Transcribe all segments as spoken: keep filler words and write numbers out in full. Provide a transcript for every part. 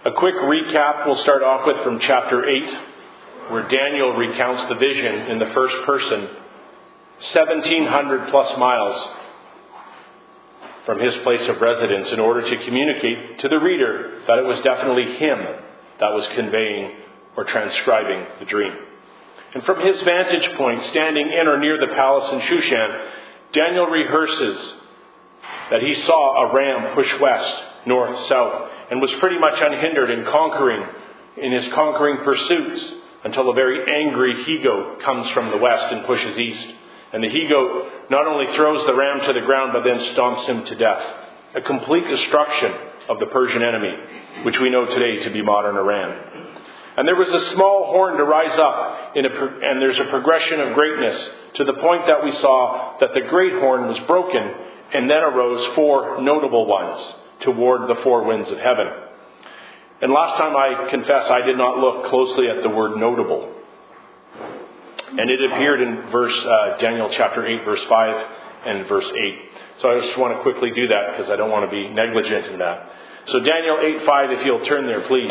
A quick recap we'll start off with from chapter eight, where Daniel recounts the vision in the first person, seventeen hundred plus miles from his place of residence, in order to communicate to the reader that it was definitely him that was conveying or transcribing the dream. And from his vantage point, standing in or near the palace in Shushan, Daniel rehearses that he saw a ram push west, north, south, and was pretty much unhindered in conquering, in his conquering pursuits, until a very angry he-goat comes from the west and pushes east. And the he-goat not only throws the ram to the ground, but then stomps him to death. A complete destruction of the Persian enemy, which we know today to be modern Iran. And there was a small horn to rise up, in a, and there's a progression of greatness, to the point that we saw that the great horn was broken, and then arose four notable ones toward the four winds of heaven. And last time, I confess, I did not look closely at the word notable. And it appeared in verse uh, Daniel chapter eight, verse five and verse eight. So I just want to quickly do that because I don't want to be negligent in that. So Daniel eight five, if you'll turn there, please.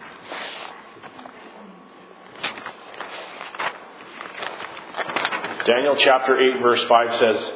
Daniel chapter eight, verse five says,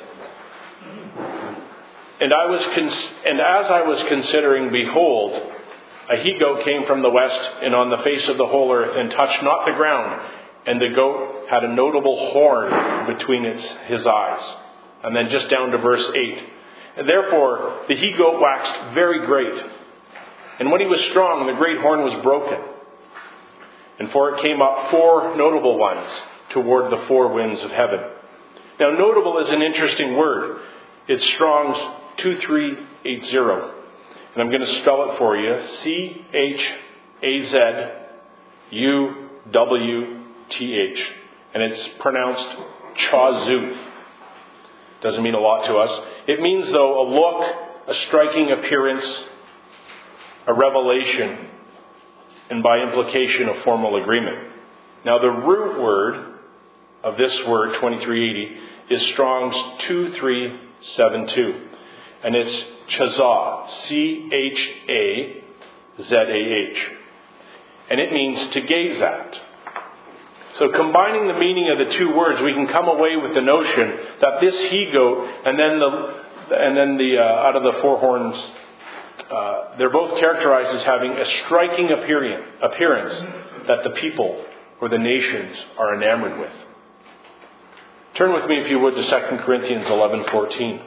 And I was cons- and as I was considering, behold, a he-goat came from the west, and on the face of the whole earth, and touched not the ground. And the goat had a notable horn between its his eyes. And then just down to verse eight. And therefore, the he-goat waxed very great. And when he was strong, the great horn was broken. And for it came up four notable ones toward the four winds of heaven. Now, notable is an interesting word. It's Strong's two three eight zero. And I'm going to spell it for you. C H A Z U W T H. And it's pronounced Chazuth. Doesn't mean a lot to us. It means, though, a look, a striking appearance, a revelation, and by implication, a formal agreement. Now, the root word of this word, twenty-three eighty, is Strong's two three seven two. And it's Chazah, C H A Z A H. And it means to gaze at. So combining the meaning of the two words, we can come away with the notion that this he-goat and then the and then the uh, out of the four horns, uh, they're both characterized as having a striking appearance, appearance that the people or the nations are enamored with. Turn with me, if you would, to Second Corinthians eleven fourteen.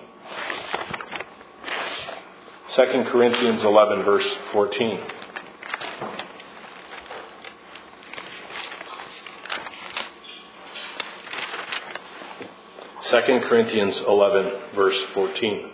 Second Corinthians eleven, verse fourteen. Second Corinthians eleven, verse fourteen.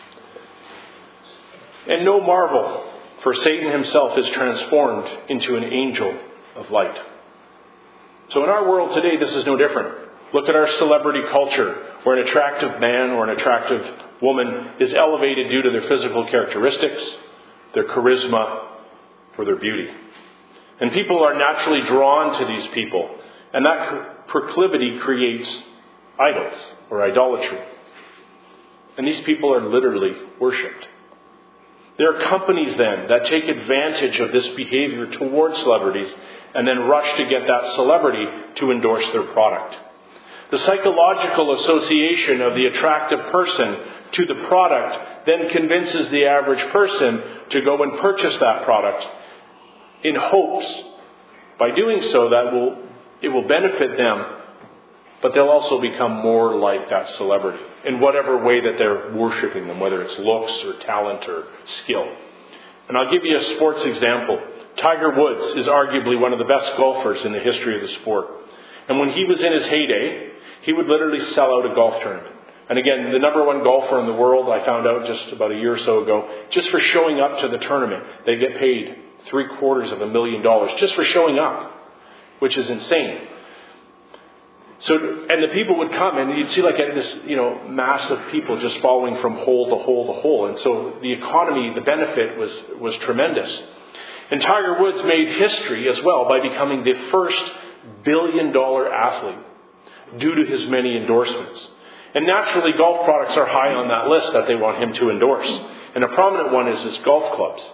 And no marvel, for Satan himself is transformed into an angel of light. So in our world today, this is no different. Look at our celebrity culture, where an attractive man or an attractive woman is elevated due to their physical characteristics, their charisma, or their beauty. And people are naturally drawn to these people, and that proclivity creates idols or idolatry. And these people are literally worshipped. There are companies then that take advantage of this behavior towards celebrities and then rush to get that celebrity to endorse their product. The psychological association of the attractive person to the product then convinces the average person to go and purchase that product in hopes, by doing so, that will it will benefit them, but they'll also become more like that celebrity in whatever way that they're worshiping them, whether it's looks or talent or skill. And I'll give you a sports example. Tiger Woods is arguably one of the best golfers in the history of the sport. And when he was in his heyday, he would literally sell out a golf tournament. And again, the number one golfer in the world, I found out just about a year or so ago, just for showing up to the tournament, they get paid three quarters of a million dollars just for showing up, which is insane. So, and the people would come, and you'd see like this, you know, mass of people just following from hole to hole to hole. And so the economy, the benefit was was tremendous. And Tiger Woods made history as well by becoming the first billion-dollar athlete due to his many endorsements. And naturally, golf products are high on that list that they want him to endorse. And a prominent one is his golf clubs.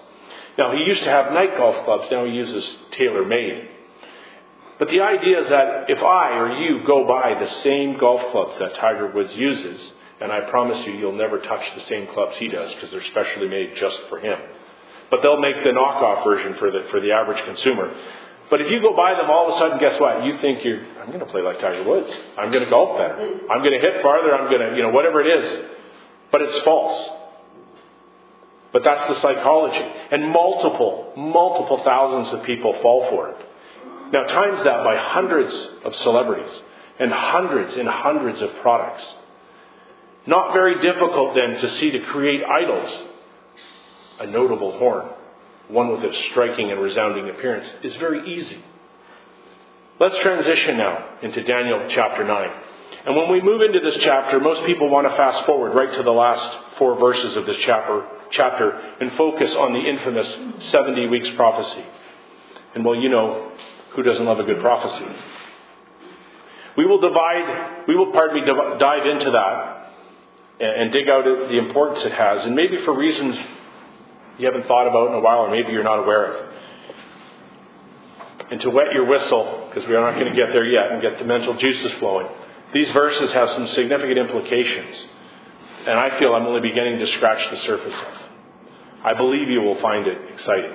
Now, he used to have night golf clubs. Now he uses tailor-made. But the idea is that if I or you go buy the same golf clubs that Tiger Woods uses, and I promise you, you'll never touch the same clubs he does because they're specially made just for him. But they'll make the knockoff version for the for the average consumer. But if you go buy them, all of a sudden, guess what? You think you're, I'm going to play like Tiger Woods. I'm going to golf better. I'm going to hit farther. I'm going to, you know, whatever it is. But it's false. But that's the psychology. And multiple, multiple thousands of people fall for it. Now, times that by hundreds of celebrities and hundreds and hundreds of products. Not very difficult then to see to create idols. A notable horn, one with a striking and resounding appearance, is very easy. Let's transition now into Daniel chapter nine. And when we move into this chapter, most people want to fast forward right to the last four verses of this chapter, chapter and focus on the infamous seventy weeks prophecy. And well, you know, who doesn't love a good prophecy? We will divide, we will, pardon me, div- dive into that and, and dig out the importance it has. And maybe for reasons you haven't thought about in a while, or maybe you're not aware of. And to wet your whistle, because we are not going to get there yet, and get the mental juices flowing, these verses have some significant implications. And I feel I'm only beginning to scratch the surface of. I believe you will find it exciting.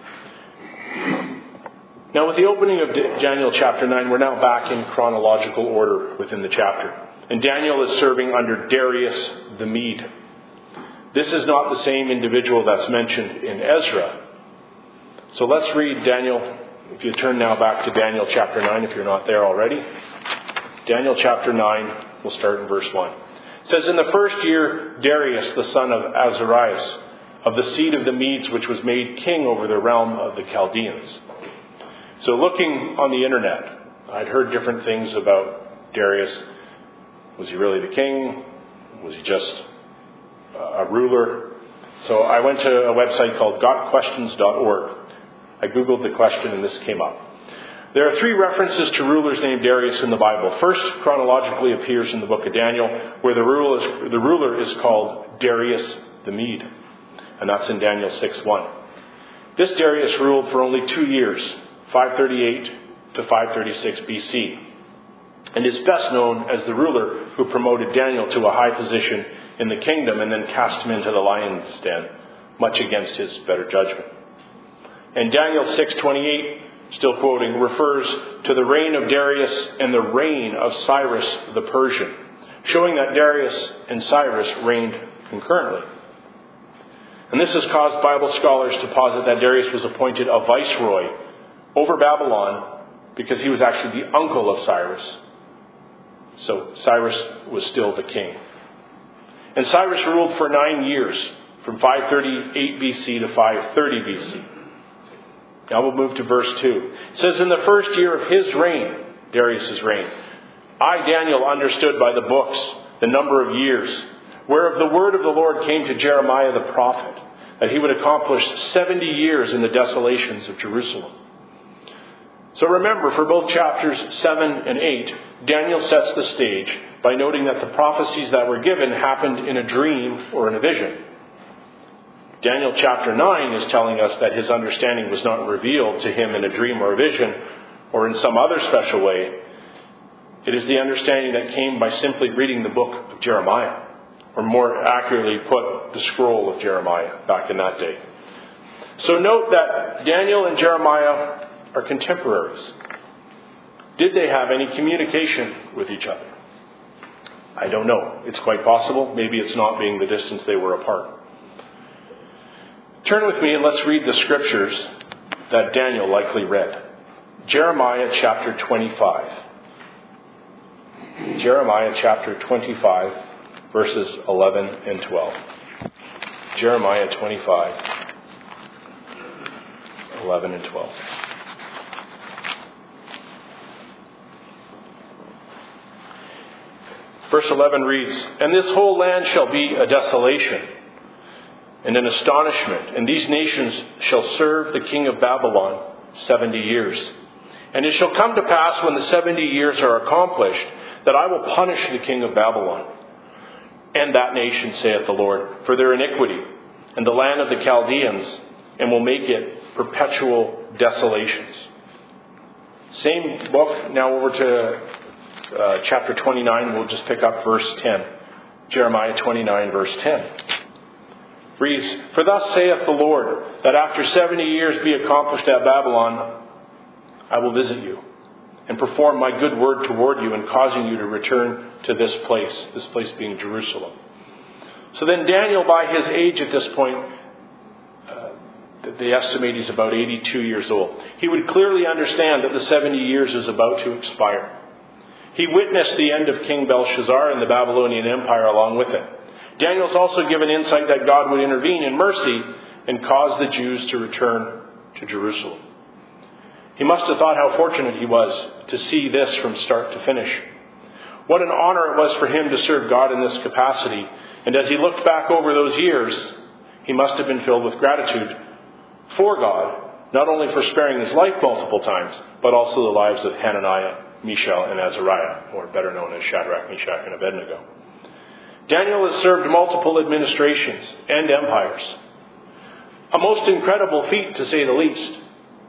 Now, with the opening of Daniel chapter nine, we're now back in chronological order within the chapter. And Daniel is serving under Darius the Mede. This is not the same individual that's mentioned in Ezra. So let's read Daniel. If you turn now back to Daniel chapter nine, if you're not there already. Daniel chapter nine, we'll start in verse one. It says, in the first year, Darius, the son of Azarias, of the seed of the Medes, which was made king over the realm of the Chaldeans. So looking on the internet, I'd heard different things about Darius. Was he really the king? Was he just a ruler? So I went to a website called got questions dot org. I googled the question and this came up. There are three references to rulers named Darius in the Bible. First, chronologically appears in the book of Daniel, where the ruler is, the ruler is called Darius the Mede. And that's in Daniel six one. This Darius ruled for only two years, five thirty-eight to five thirty-six B C, and is best known as the ruler who promoted Daniel to a high position in the kingdom and then cast him into the lion's den, much against his better judgment. And Daniel six twenty-eight, still quoting, refers to the reign of Darius and the reign of Cyrus the Persian, showing that Darius and Cyrus reigned concurrently. And this has caused Bible scholars to posit that Darius was appointed a viceroy over Babylon because he was actually the uncle of Cyrus. So Cyrus was still the king. And Cyrus ruled for nine years, from five thirty-eight B C to five thirty B C. Now we'll move to verse two. It says, in the first year of his reign, Darius' reign, I, Daniel, understood by the books the number of years, whereof the word of the Lord came to Jeremiah the prophet, that he would accomplish seventy years in the desolations of Jerusalem. So remember, for both chapters seven and eight, Daniel sets the stage by noting that the prophecies that were given happened in a dream or in a vision. Daniel chapter nine is telling us that his understanding was not revealed to him in a dream or a vision or in some other special way. It is the understanding that came by simply reading the book of Jeremiah, or more accurately put, the scroll of Jeremiah back in that day. So note that Daniel and Jeremiah are contemporaries. Did they have any communication with each other? I don't know. It's quite possible. Maybe it's not, being the distance they were apart. Turn with me and let's read the scriptures that Daniel likely read. Jeremiah chapter twenty-five. Jeremiah chapter twenty-five, verses eleven and twelve. Jeremiah twenty-five, eleven and twelve. Verse eleven reads, and this whole land shall be a desolation and an astonishment, and these nations shall serve the king of Babylon seventy years. And it shall come to pass, when the seventy years are accomplished, that I will punish the king of Babylon and that nation, saith the Lord, for their iniquity, and the land of the Chaldeans and will make it perpetual desolations. Same book, now over to uh, chapter twenty-nine. We'll just pick up verse ten. Jeremiah twenty-nine, verse ten. Reads, "For thus saith the Lord, that after seventy years be accomplished at Babylon, I will visit you, and perform my good word toward you, in causing you to return to this place," this place being Jerusalem. So then Daniel, by his age at this point, uh, they estimate he's about eighty-two years old. He would clearly understand that the seventy years is about to expire. He witnessed the end of King Belshazzar and the Babylonian Empire along with it. Daniel's also given insight that God would intervene in mercy and cause the Jews to return to Jerusalem. He must have thought how fortunate he was to see this from start to finish. What an honor it was for him to serve God in this capacity. And as he looked back over those years, he must have been filled with gratitude for God, not only for sparing his life multiple times, but also the lives of Hananiah, Mishael, and Azariah, or better known as Shadrach, Meshach, and Abednego. Daniel has served multiple administrations and empires. A most incredible feat, to say the least.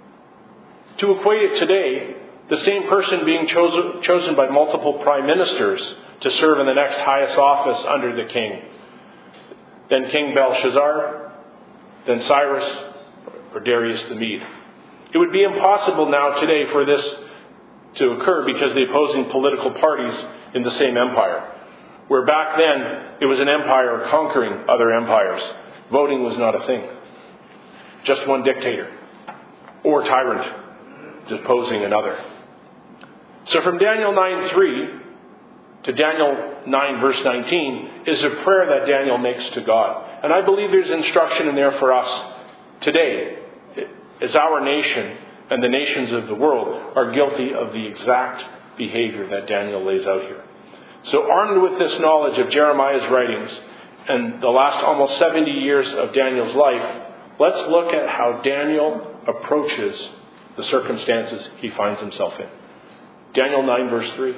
To equate it today, the same person being chosen, chosen by multiple prime ministers to serve in the next highest office under the king. Then King Belshazzar, then Cyrus, or Darius the Mede. It would be impossible now today for this to occur because of the opposing political parties in the same empire. Where back then, it was an empire conquering other empires. Voting was not a thing. Just one dictator or tyrant deposing another. So from Daniel nine three to Daniel nine verse nineteen is a prayer that Daniel makes to God. And I believe there's instruction in there for us today, as our nation and the nations of the world are guilty of the exact behavior that Daniel lays out here. So armed with this knowledge of Jeremiah's writings and the last almost seventy years of Daniel's life, let's look at how Daniel approaches the circumstances he finds himself in. Daniel nine verse three.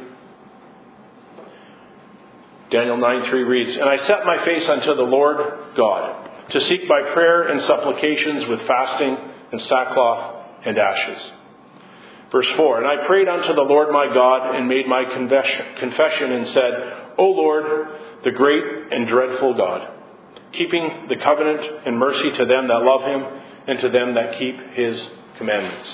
Daniel nine three reads, "And I set my face unto the Lord God, to seek by prayer and supplications with fasting and sackcloth and ashes." Verse four, "And I prayed unto the Lord my God, and made my confession, confession and said, O Lord, the great and dreadful God, keeping the covenant and mercy to them that love him, and to them that keep his commandments."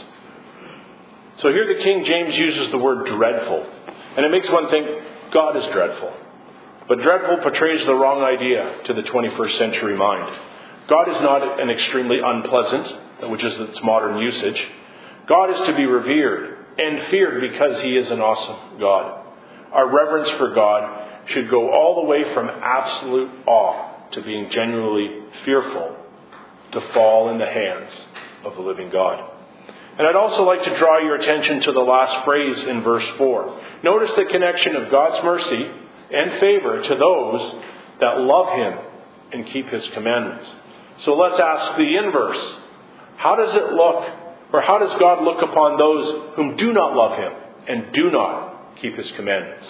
So here the King James uses the word dreadful. And it makes one think, God is dreadful. But dreadful portrays the wrong idea to the twenty-first century mind. God is not an extremely unpleasant, which is its modern usage. God is to be revered and feared because he is an awesome God. Our reverence for God should go all the way from absolute awe to being genuinely fearful to fall in the hands of the living God. And I'd also like to draw your attention to the last phrase in verse four. Notice the connection of God's mercy and favor to those that love him and keep his commandments. So let's ask the inverse. How does it look, or how does God look upon those whom do not love him and do not keep his commandments?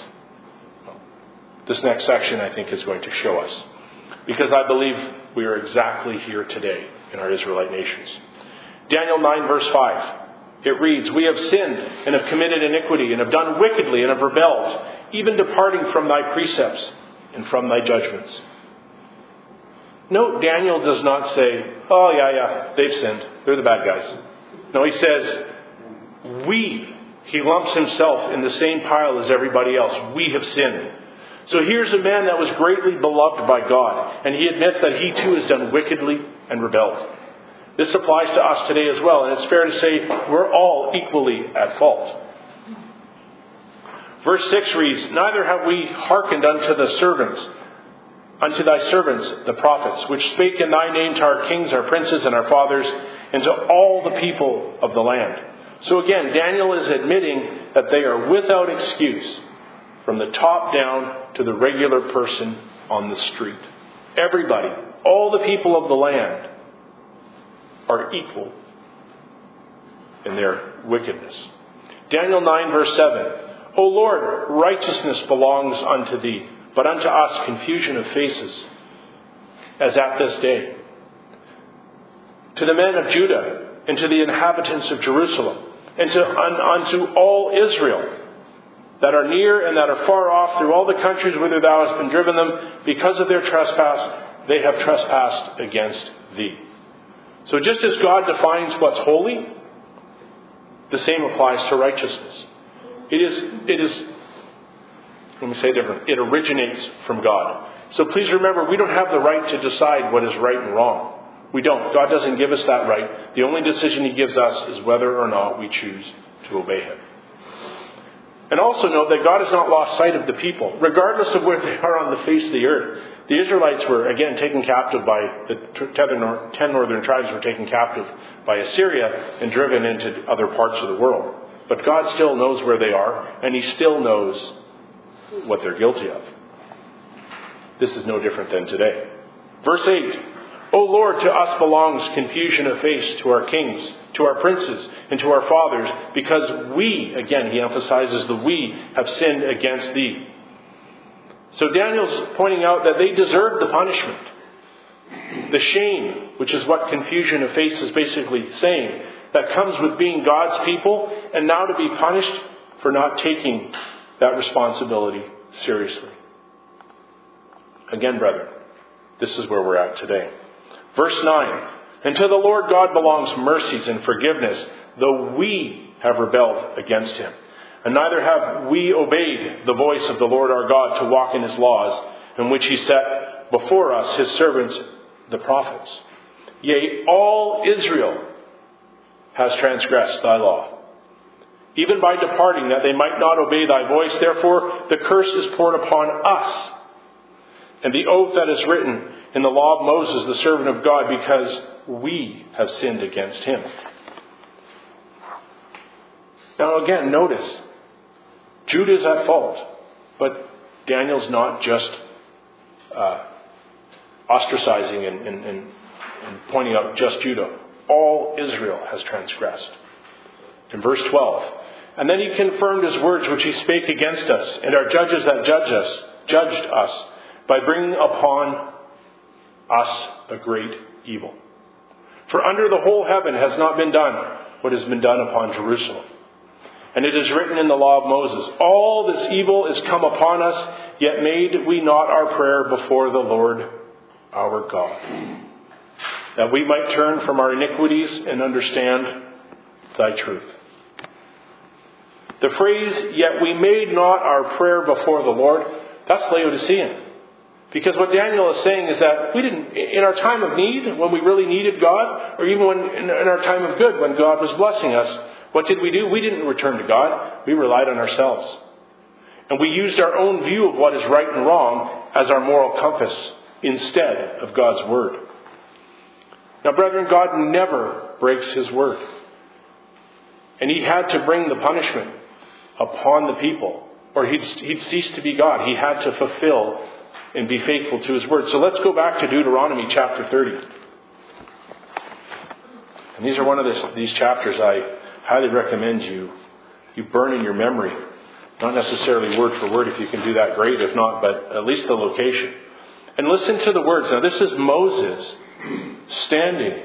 This next section, I think, is going to show us. Because I believe we are exactly here today in our Israelite nations. Daniel nine verse five. It reads, "We have sinned and have committed iniquity and have done wickedly and have rebelled, even departing from thy precepts and from thy judgments." Note, Daniel does not say, oh yeah, yeah, they've sinned. They're the bad guys. No, he says, we. He lumps himself in the same pile as everybody else. We have sinned. So here's a man that was greatly beloved by God, and he admits that he too has done wickedly and rebelled. This applies to us today as well, and it's fair to say we're all equally at fault. Verse six reads, "Neither have we hearkened unto the servants, unto thy servants the prophets, which spake in thy name to our kings, our princes, and our fathers, and to all the people of the land." So again, Daniel is admitting that they are without excuse, from the top down to the regular person on the street. Everybody, all the people of the land, are equal in their wickedness. Daniel nine verse seven. "O Lord, righteousness belongs unto thee, but unto us confusion of faces, as at this day." to the men of Judah, and to the inhabitants of Jerusalem, and to un, unto all Israel, that are near and that are far off, through all the countries whither thou hast been driven them, because of their trespass, they have trespassed against thee. So just as God defines what's holy, the same applies to righteousness. It is, it is, let me say it different, it originates from God. So please remember, we don't have the right to decide what is right and wrong. We don't. God doesn't give us that right. The only decision He gives us is whether or not we choose to obey Him. And also note that God has not lost sight of the people, regardless of where they are on the face of the earth. The Israelites were, again, taken captive by, the ten northern tribes were taken captive by Assyria and driven into other parts of the world. But God still knows where they are, and He still knows what they're guilty of. This is no different than today. Verse eight. O Lord, to us belongs confusion of face, to our kings, to our princes, and to our fathers, because we, again, he emphasizes the we, have sinned against thee. So Daniel's pointing out that they deserved the punishment. The shame, which is what confusion of face is basically saying, that comes with being God's people, and now to be punished for not taking that responsibility seriously. Again, brethren, this is where we're at today. Verse nine, and to the Lord God belongs mercies and forgiveness, though we have rebelled against Him. And neither have we obeyed the voice of the Lord our God to walk in His laws, in which He set before us His servants, the prophets. Yea, all Israel has transgressed thy law, even by departing, that they might not obey thy voice. Therefore the curse is poured upon us, and the oath that is written in the law of Moses, the servant of God, because we have sinned against Him. Now again, notice, Judah is at fault, but Daniel's not just uh, ostracizing and, and, and, and pointing out just Judah. All Israel has transgressed. In verse twelve, and then He confirmed His words which He spake against us, and our judges that judged us, judged us, by bringing upon us a great evil. For under the whole heaven has not been done what has been done upon Jerusalem. And it is written in the law of Moses, all this evil is come upon us, yet made we not our prayer before the Lord our God, that we might turn from our iniquities and understand thy truth. The phrase, yet we made not our prayer before the Lord, that's Laodicean. Because what Daniel is saying is that we didn't, in our time of need, when we really needed God, or even when in our time of good, when God was blessing us, what did we do? We didn't return to God. We relied on ourselves. And we used our own view of what is right and wrong as our moral compass instead of God's word. Now, brethren, God never breaks His word. And He had to bring the punishment upon the people, or he'd, he'd cease to be God. He had to fulfill and be faithful to His word. So let's go back to Deuteronomy chapter thirty. And these are one of this, these chapters I highly recommend you you burn in your memory. Not necessarily word for word. If you can do that, great. If not, but at least the location. And listen to the words. Now this is Moses standing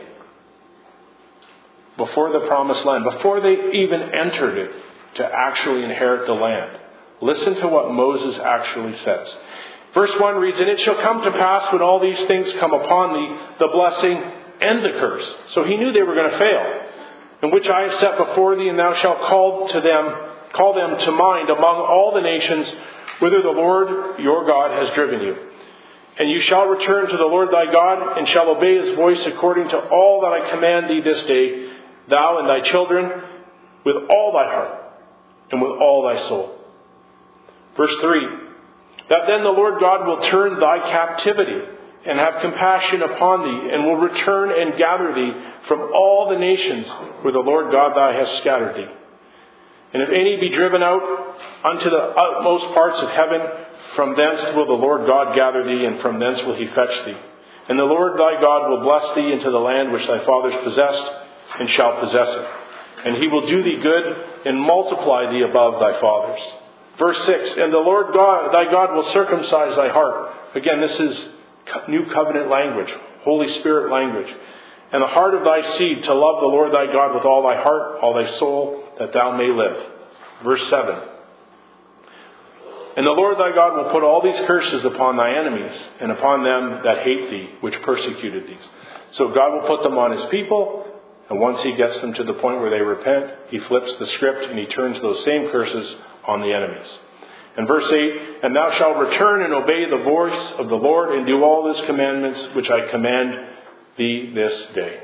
before the promised land, before they even entered it to actually inherit the land. Listen to what Moses actually says. Verse one reads, and it shall come to pass when all these things come upon thee, the blessing and the curse. So he knew they were going to fail. In which I have set before thee, and thou shalt call to them, call them to mind among all the nations whither the Lord your God has driven you. And you shall return to the Lord thy God, and shall obey His voice according to all that I command thee this day, thou and thy children, with all thy heart, and with all thy soul. Verse three, that then the Lord God will turn thy captivity, and have compassion upon thee, and will return and gather thee from all the nations where the Lord God thy has scattered thee. And if any be driven out unto the utmost parts of heaven, from thence will the Lord God gather thee, and from thence will He fetch thee. And the Lord thy God will bless thee into the land which thy fathers possessed, and shall possess it. And He will do thee good, and multiply thee above thy fathers. Verse six, and the Lord God, thy God will circumcise thy heart. Again, this is New Covenant language, Holy Spirit language. and the heart of thy seed to love the Lord thy God with all thy heart, all thy soul, that thou may live. Verse seven. And the Lord thy God will put all these curses upon thy enemies, and upon them that hate thee, which persecuted thee. So God will put them on his people, and once he gets them to the point where they repent, he flips the script and he turns those same curses on the enemies. And verse eight, and thou shalt return and obey the voice of the Lord, and do all his commandments which I command thee this day.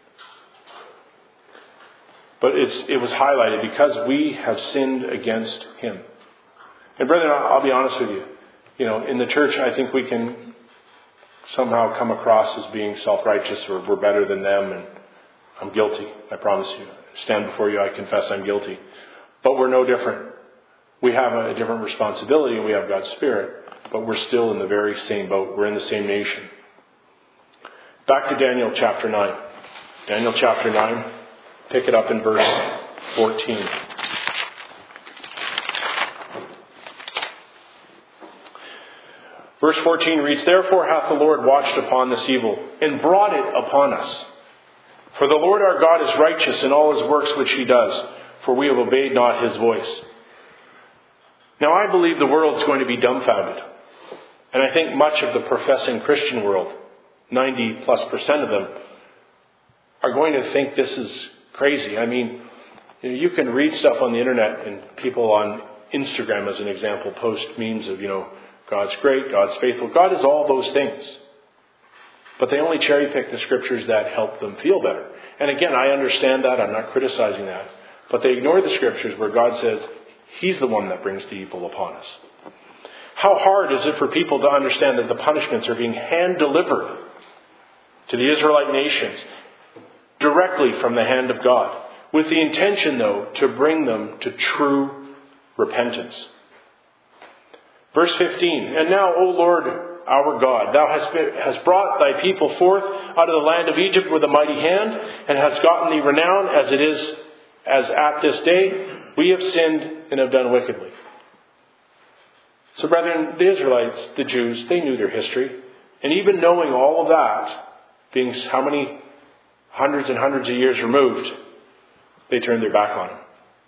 But it's, it was highlighted because we have sinned against him. And brethren, I'll be honest with you. You know, in the church, I think we can somehow come across as being self-righteous, or we're better than them, and I'm guilty. I promise you. I stand before you, I confess I'm guilty. But we're no different. We have a different responsibility, and we have God's Spirit, but we're still in the very same boat. We're in the same nation. Back to Daniel chapter nine. Daniel chapter nine. Pick it up in verse fourteen. Verse fourteen reads, Therefore hath the Lord watched upon this evil, and brought it upon us. For the Lord our God is righteous in all his works which he does, for we have obeyed not his voice. Now I believe the world is going to be dumbfounded. And I think much of the professing Christian world, ninety plus percent of them, are going to think this is crazy. I mean, you know, you can read stuff on the internet, and people on Instagram, as an example, post memes of, you know, God's great, God's faithful. God is all those things. But they only cherry pick the scriptures that help them feel better. And again, I understand that. I'm not criticizing that. But they ignore the scriptures where God says he's the one that brings the evil upon us. How hard is it for people to understand that the punishments are being hand-delivered to the Israelite nations directly from the hand of God, with the intention, though, to bring them to true repentance. Verse fifteen, And now, O Lord our God, thou hast, been, hast brought thy people forth out of the land of Egypt with a mighty hand, and hast gotten thee renown as it is as at this day. We have sinned and have done wickedly. So brethren, the Israelites, the Jews, they knew their history. And even knowing all of that, being how many hundreds and hundreds of years removed, they turned their back on him.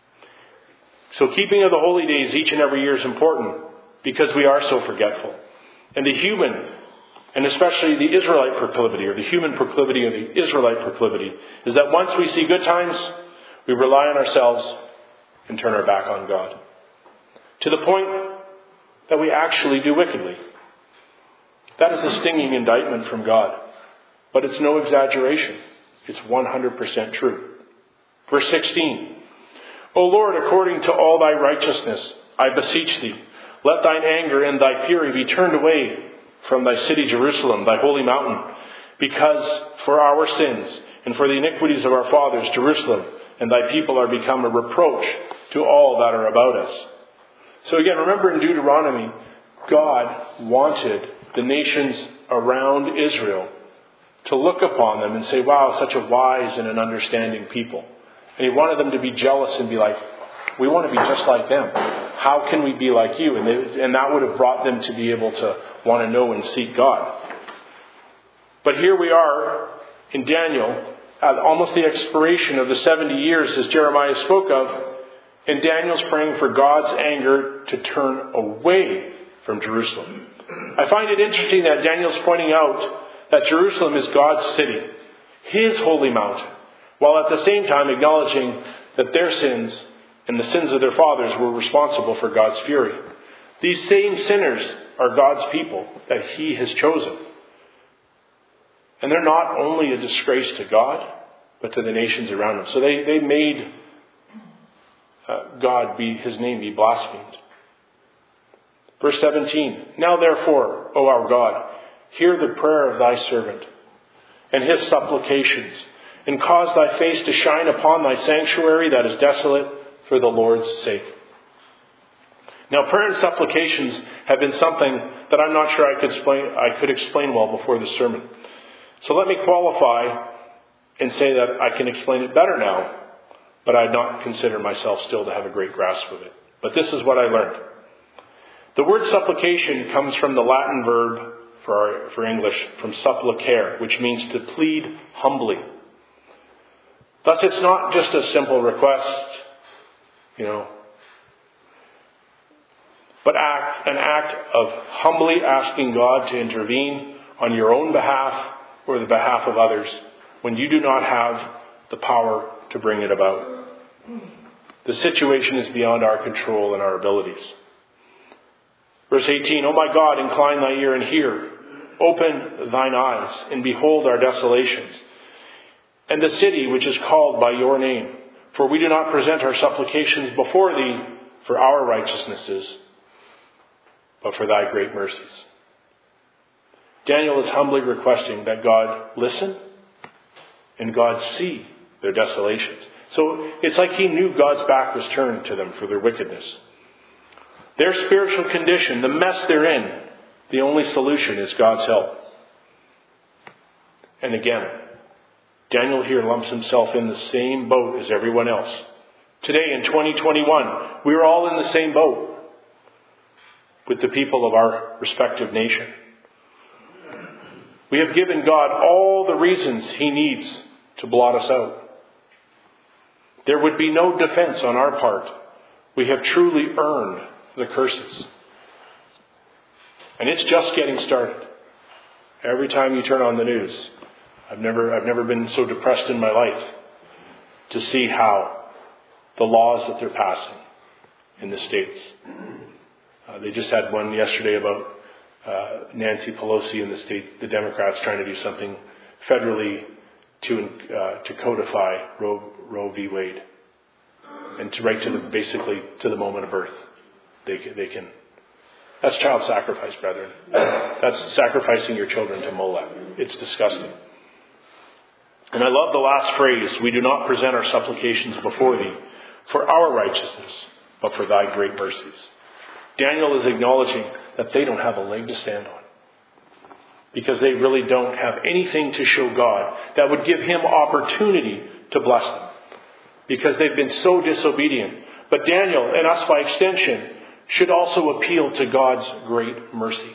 So keeping of the holy days each and every year is important, because we are so forgetful. And the human, and especially the Israelite proclivity, or the human proclivity, or the Israelite proclivity, is that once we see good times, we rely on ourselves and turn our back on God. To the point that we actually do wickedly. That is a stinging indictment from God. But it's no exaggeration. It's one hundred percent true. Verse sixteen. O Lord, according to all thy righteousness, I beseech thee, let thine anger and thy fury be turned away from thy city Jerusalem, thy holy mountain, because for our sins and for the iniquities of our fathers, Jerusalem and thy people are become a reproach to all that are about us. So again, remember in Deuteronomy, God wanted the nations around Israel to look upon them and say, wow, such a wise and an understanding people. And he wanted them to be jealous and be like, we want to be just like them. How can we be like you? And, they, and that would have brought them to be able to want to know and seek God. But here we are in Daniel, at almost the expiration of the seventy years as Jeremiah spoke of, and Daniel's praying for God's anger to turn away from Jerusalem. I find it interesting that Daniel's pointing out that Jerusalem is God's city, his holy mountain, while at the same time acknowledging that their sins and the sins of their fathers were responsible for God's fury. These same sinners are God's people that he has chosen. And they're not only a disgrace to God, but to the nations around them. So they, they made uh, God be, his name be blasphemed. Verse seventeen, Now therefore, O our God, hear the prayer of thy servant and his supplications, and cause thy face to shine upon thy sanctuary that is desolate for the Lord's sake. Now, prayer and supplications have been something that I'm not sure I could explain, I could explain well before this sermon. So let me qualify and say that I can explain it better now, but I not consider myself still to have a great grasp of it. But this is what I learned. The word supplication comes from the Latin verb for our, for English from supplicare, which means to plead humbly. Thus, it's not just a simple request, you know, but act an act of humbly asking God to intervene on your own behalf or the behalf of others when you do not have the power to bring it about. The situation is beyond our control and our abilities. Verse eighteen, O my God, incline thy ear and hear. Open thine eyes and behold our desolations, and the city which is called by your name. For we do not present our supplications before thee for our righteousnesses, but for thy great mercies. Daniel is humbly requesting that God listen and God see their desolations. So it's like he knew God's back was turned to them for their wickedness. Their spiritual condition, the mess they're in, the only solution is God's help. And again, Daniel here lumps himself in the same boat as everyone else. Today in twenty twenty-one, we're all in the same boat with the people of our respective nation. We have given God all the reasons he needs to blot us out. There would be no defense on our part. We have truly earned the curses. And it's just getting started. Every time you turn on the news, I've never, I've never been so depressed in my life to see how the laws that they're passing in the States. Uh, they just had one yesterday about uh, Nancy Pelosi in the state, the Democrats trying to do something federally to uh, to codify Roe, Roe v. Wade, and to right to the basically to the moment of birth. They they can. That's child sacrifice, brethren. That's sacrificing your children to Molech. It's disgusting. And I love the last phrase: "We do not present our supplications before thee for our righteousness, but for thy great mercies." Daniel is acknowledging that they don't have a leg to stand on, because they really don't have anything to show God that would give him opportunity to bless them, because they've been so disobedient. But Daniel, and us by extension, should also appeal to God's great mercy.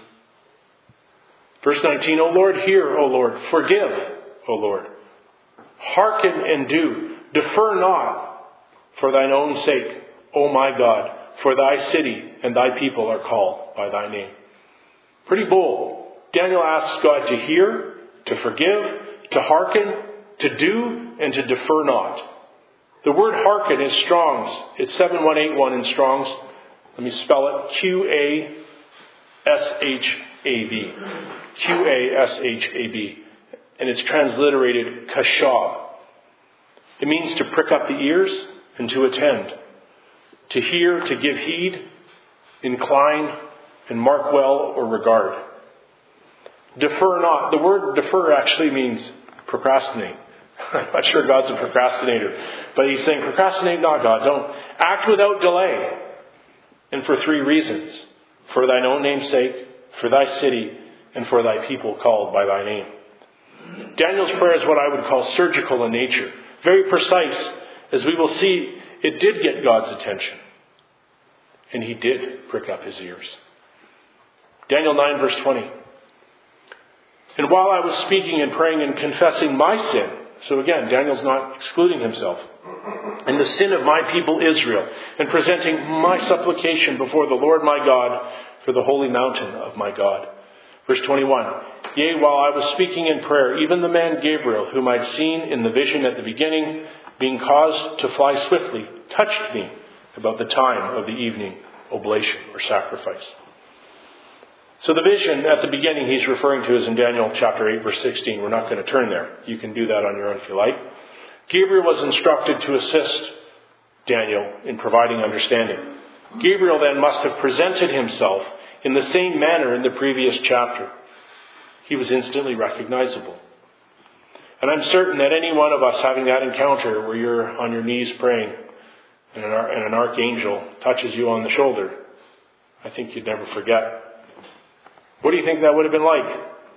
Verse nineteen, O Lord, hear, O Lord, forgive, O Lord. Hearken and do, defer not for thine own sake, O my God, for thy city and thy people are called by thy name. Pretty bold. Daniel asks God to hear, to forgive, to hearken, to do, and to defer not. The word hearken is Strong's. It's seven one eight one in Strong's. Let me spell it. Q A S H A B. Q A S H A B. And it's transliterated kashab. It means to prick up the ears and to attend. To hear, to give heed, incline, and mark well or regard. Defer not. The word defer actually means procrastinate. I'm not sure God's a procrastinator, but he's saying procrastinate not, God. Don't act without delay. And for three reasons: for thine own name's sake, for thy city, and for thy people called by thy name. Daniel's prayer is what I would call surgical in nature. Very precise. As we will see, it did get God's attention. And he did prick up his ears. Daniel nine verse twenty. And while I was speaking and praying and confessing my sin, so again, Daniel's not excluding himself, and the sin of my people Israel, and presenting my supplication before the Lord my God for the holy mountain of my God. Verse twenty-one. Yea, while I was speaking in prayer, even the man Gabriel, whom I'd seen in the vision at the beginning, being caused to fly swiftly, touched me about the time of the evening oblation or sacrifice. So the vision at the beginning he's referring to is in Daniel chapter eight verse sixteen. We're not going to turn there. You can do that on your own if you like. Gabriel was instructed to assist Daniel in providing understanding. Gabriel then must have presented himself in the same manner in the previous chapter. He was instantly recognizable. And I'm certain that any one of us having that encounter where you're on your knees praying and an, and an archangel touches you on the shoulder, I think you'd never forget. What do you think that would have been like?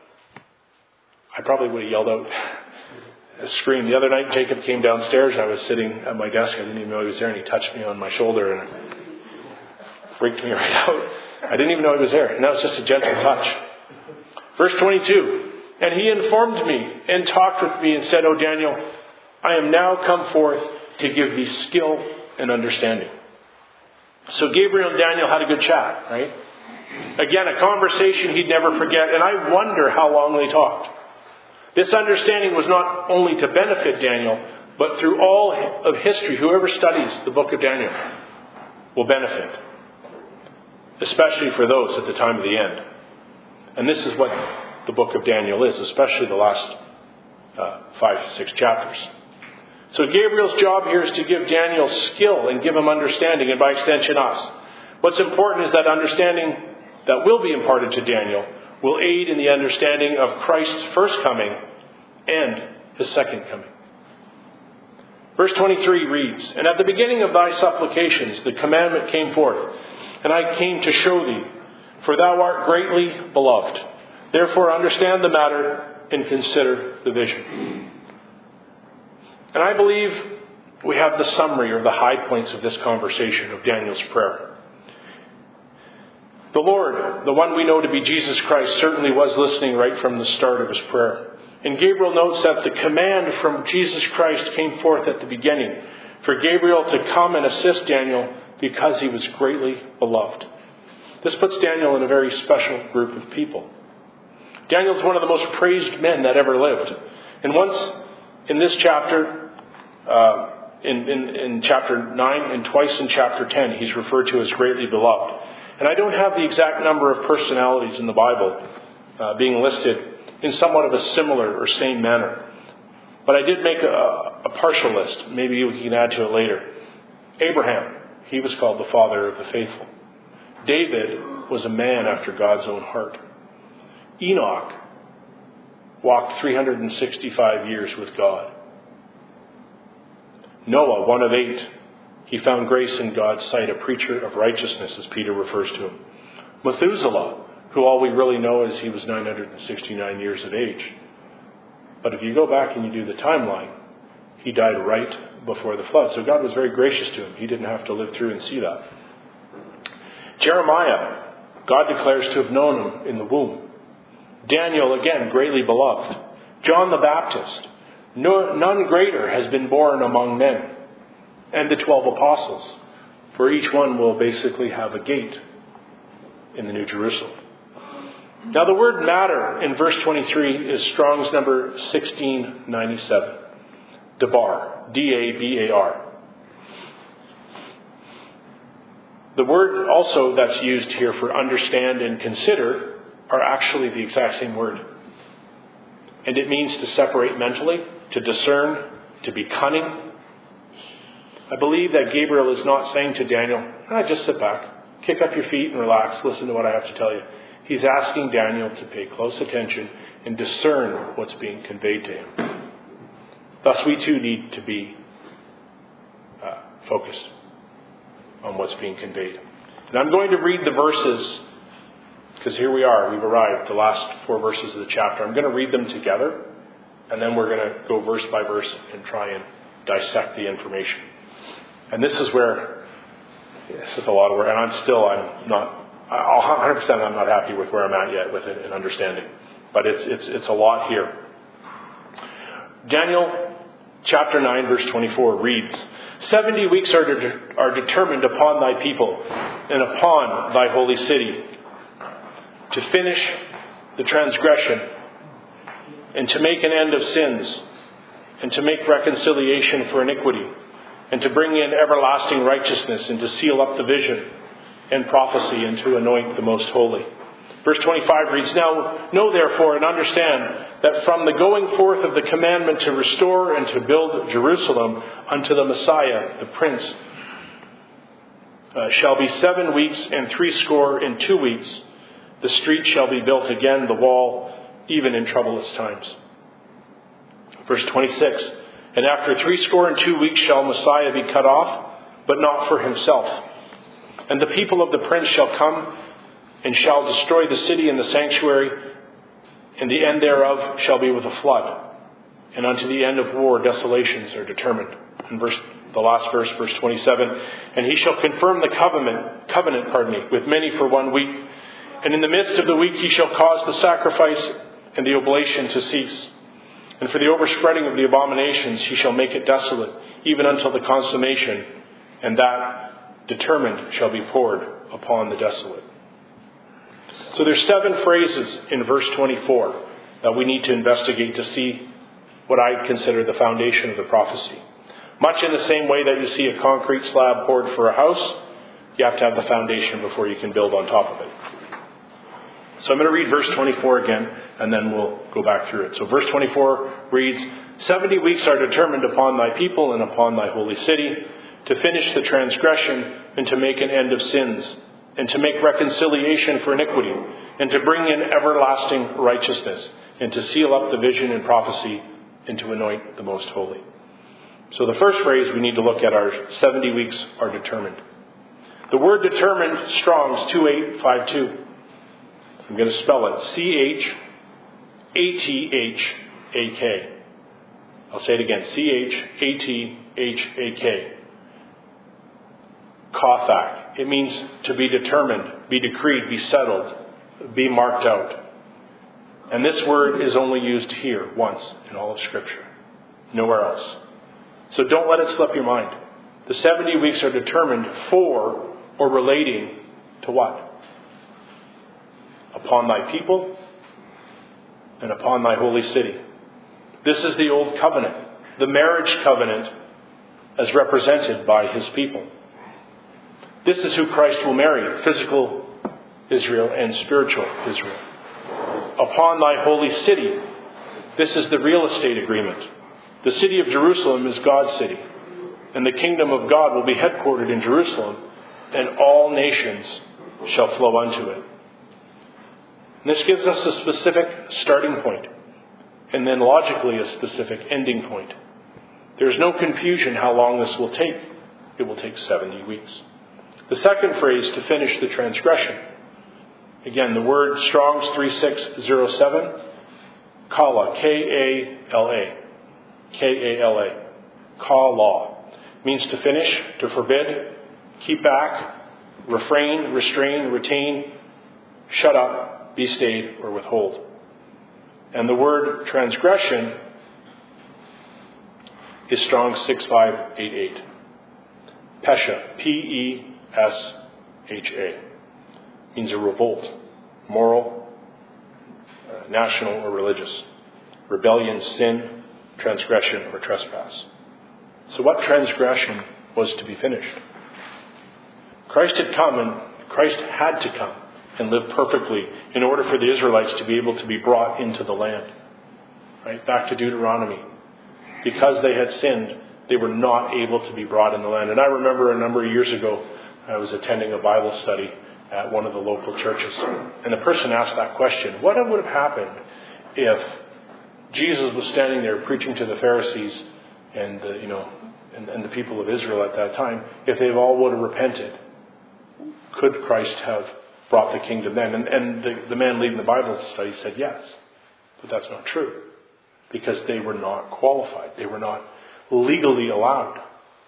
I probably would have yelled out a scream. The other night Jacob came downstairs. I was sitting at my desk. I didn't even know he was there, and he touched me on my shoulder and it freaked me right out. I didn't even know he was there. And that was just a gentle touch. Verse twenty-two, and he informed me and talked with me and said, O Daniel, I am now come forth to give thee skill and understanding. So Gabriel and Daniel had a good chat, right? Again, a conversation he'd never forget, and I wonder how long they talked. This understanding was not only to benefit Daniel, but through all of history, whoever studies the book of Daniel will benefit, especially for those at the time of the end. And this is what the book of Daniel is, especially the last uh, five, six chapters. So Gabriel's job here is to give Daniel skill and give him understanding, and by extension us. What's important is that understanding that will be imparted to Daniel will aid in the understanding of Christ's first coming and his second coming. Verse twenty-three reads, And at the beginning of thy supplications the commandment came forth, and I came to show thee, for thou art greatly beloved. Therefore understand the matter and consider the vision. And I believe we have the summary or the high points of this conversation of Daniel's prayer. The Lord, the one we know to be Jesus Christ, certainly was listening right from the start of his prayer. And Gabriel notes that the command from Jesus Christ came forth at the beginning for Gabriel to come and assist Daniel because he was greatly beloved. This puts Daniel in a very special group of people. Daniel's one of the most praised men that ever lived. And once in this chapter, uh, in, in, in chapter nine and twice in chapter ten, he's referred to as greatly beloved. And I don't have the exact number of personalities in the Bible uh, being listed in somewhat of a similar or same manner. But I did make a, a partial list. Maybe we can add to it later. Abraham, he was called the father of the faithful. David was a man after God's own heart. Enoch walked three hundred sixty-five years with God. Noah, one of eight, he found grace in God's sight, a preacher of righteousness, as Peter refers to him. Methuselah, who all we really know is he was nine hundred sixty-nine years of age. But if you go back and you do the timeline, he died right before the flood. So God was very gracious to him. He didn't have to live through and see that. Jeremiah, God declares to have known him in the womb. Daniel, again, greatly beloved. John the Baptist, no, none greater has been born among men. And the twelve apostles, for each one will basically have a gate in the New Jerusalem. Now the word matter in verse twenty-three is Strong's number sixteen ninety-seven. Dabar, D A B A R. The word also that's used here for understand and consider are actually the exact same word. And it means to separate mentally, to discern, to be cunning. I believe that Gabriel is not saying to Daniel, ah, just sit back, kick up your feet and relax, listen to what I have to tell you. He's asking Daniel to pay close attention and discern what's being conveyed to him. Thus, we too need to be uh, focused on what's being conveyed. And I'm going to read the verses, because here we are, we've arrived, the last four verses of the chapter. I'm going to read them together, and then we're going to go verse by verse and try and dissect the information. And this is where, this is a lot of work, and I'm still, I'm not, I'll one hundred percent I'm not happy with where I'm at yet with it and understanding. But it's, it's, it's a lot here. Daniel chapter nine verse twenty-four reads, Seventy weeks are, de- are determined upon thy people and upon thy holy city to finish the transgression and to make an end of sins and to make reconciliation for iniquity and to bring in everlasting righteousness and to seal up the vision and prophecy and to anoint the most holy. Verse twenty-five reads, Now know therefore and understand that from the going forth of the commandment to restore and to build Jerusalem unto the Messiah, the Prince, uh, shall be seven weeks and threescore and two weeks. The street shall be built again, the wall, even in troublous times. Verse twenty-six, And after threescore and two weeks shall Messiah be cut off, but not for himself. And the people of the prince shall come and shall destroy the city and the sanctuary, and the end thereof shall be with a flood. And unto the end of war desolations are determined. And verse, the last verse, verse twenty-seven, And he shall confirm the covenant, covenant, pardon me, with many for one week, And in the midst of the week he shall cause the sacrifice and the oblation to cease. And for the overspreading of the abominations he shall make it desolate, even until the consummation, and that determined shall be poured upon the desolate. So there's seven phrases in verse twenty-four that we need to investigate to see what I consider the foundation of the prophecy. Much in the same way that you see a concrete slab poured for a house, you have to have the foundation before you can build on top of it. So I'm going to read verse twenty-four again, and then we'll go back through it. So verse twenty-four reads, seventy weeks are determined upon thy people and upon thy holy city, to finish the transgression and to make an end of sins, and to make reconciliation for iniquity, and to bring in everlasting righteousness, and to seal up the vision and prophecy, and to anoint the most holy. So the first phrase we need to look at are seventy weeks are determined. The word determined, Strong's two eight five two. I'm going to spell it C H A T H A K. I'll say it again. C H A T H A K. Kathak. It means to be determined, be decreed, be settled, be marked out. And this word is only used here once in all of Scripture. Nowhere else. So don't let it slip your mind. The seventy weeks are determined for or relating to what? Upon thy people and upon thy holy city. This is the old covenant, the marriage covenant as represented by his people. This is who Christ will marry, physical Israel and spiritual Israel. Upon thy holy city, this is the real estate agreement. The city of Jerusalem is God's city, and the kingdom of God will be headquartered in Jerusalem, and all nations shall flow unto it. And this gives us a specific starting point, and then logically a specific ending point. There is no confusion how long this will take. It will take seventy weeks. The second phrase, to finish the transgression. Again, the word Strong's three six zero seven, Kala, K A L A. K A L A. Kala. Means to finish, to forbid, keep back, refrain, restrain, retain, shut up, be stayed, or withhold. And the word transgression is Strong's six five eight eight. Pesha, P E S H A. Means a revolt, moral, uh, national, or religious. Rebellion, sin, transgression, or trespass. So what transgression was to be finished? Christ had come, and Christ had to come and live perfectly in order for the Israelites to be able to be brought into the land. Right? Back to Deuteronomy. Because they had sinned, they were not able to be brought in the land. And I remember a number of years ago, I was attending a Bible study at one of the local churches. And the person asked that question, what would have happened if Jesus was standing there preaching to the Pharisees and the, you know, and, and the people of Israel at that time, if they all would have repented? Could Christ have brought the kingdom then? And, and the, the man leading the Bible study said yes. But that's not true. Because they were not qualified. They were not legally allowed.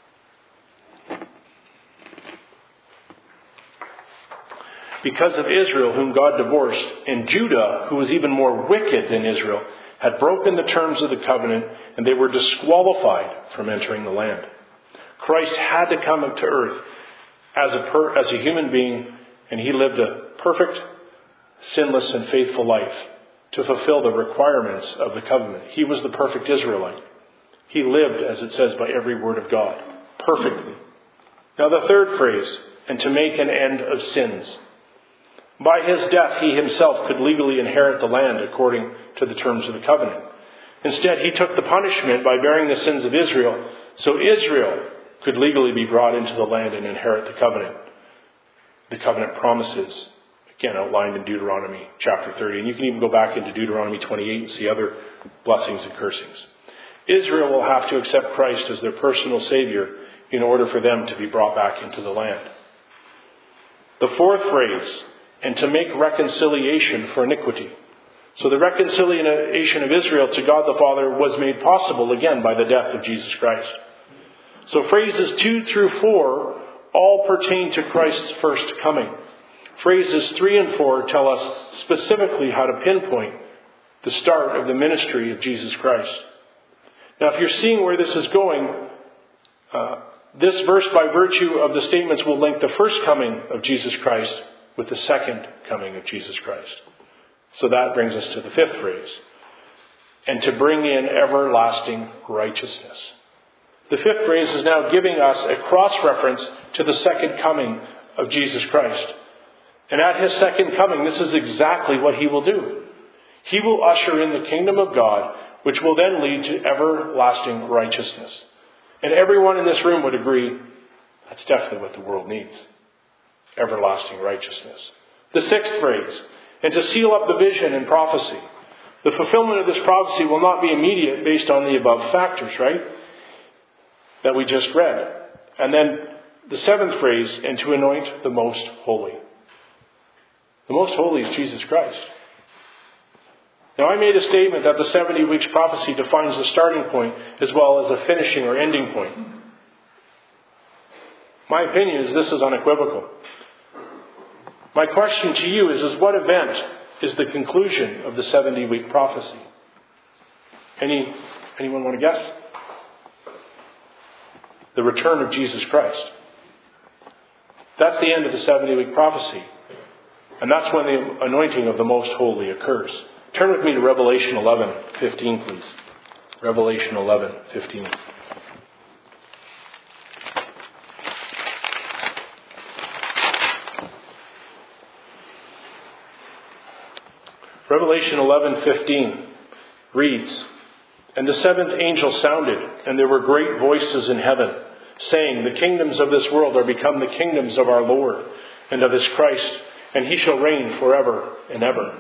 Because of Israel, whom God divorced, and Judah, who was even more wicked than Israel, had broken the terms of the covenant, and they were disqualified from entering the land. Christ had to come to earth as a, per, as a human being, and he lived a perfect, sinless, and faithful life to fulfill the requirements of the covenant. He was the perfect Israelite. He lived, as it says, by every word of God, perfectly. Now the third phrase, and to make an end of sins. By his death, he himself could legally inherit the land according to the terms of the covenant. Instead, he took the punishment by bearing the sins of Israel, so Israel could legally be brought into the land and inherit the covenant. The covenant promises, again, outlined in Deuteronomy chapter thirty. And you can even go back into Deuteronomy twenty-eight and see other blessings and cursings. Israel will have to accept Christ as their personal Savior in order for them to be brought back into the land. The fourth phrase, and to make reconciliation for iniquity. So the reconciliation of Israel to God the Father was made possible again by the death of Jesus Christ. So phrases two through four all pertain to Christ's first coming. Phrases three and four tell us specifically how to pinpoint the start of the ministry of Jesus Christ. Now, if you're seeing where this is going, uh, this verse, by virtue of the statements, will link the first coming of Jesus Christ with the second coming of Jesus Christ. So that brings us to the fifth phrase. And to bring in everlasting righteousness. The fifth phrase is now giving us a cross-reference to the second coming of Jesus Christ. And at his second coming, this is exactly what he will do. He will usher in the kingdom of God, which will then lead to everlasting righteousness. And everyone in this room would agree, that's definitely what the world needs. Everlasting righteousness. The sixth phrase, and to seal up the vision and prophecy. The fulfillment of this prophecy will not be immediate based on the above factors, right? That we just read. And then the seventh phrase, and to anoint the most holy. The most holy is Jesus Christ. Now, I made a statement that the seventy weeks prophecy defines the starting point as well as a finishing or ending point. My opinion is this is unequivocal. My question to you is, is what event is the conclusion of the seventy-week prophecy? Any, anyone want to guess? The return of Jesus Christ. That's the end of the seventy-week prophecy. And that's when the anointing of the Most Holy occurs. Turn with me to Revelation eleven fifteen, please. Revelation eleven fifteen. Revelation eleven fifteen reads, And the seventh angel sounded, and there were great voices in heaven, saying, The kingdoms of this world are become the kingdoms of our Lord and of his Christ, and he shall reign forever and ever.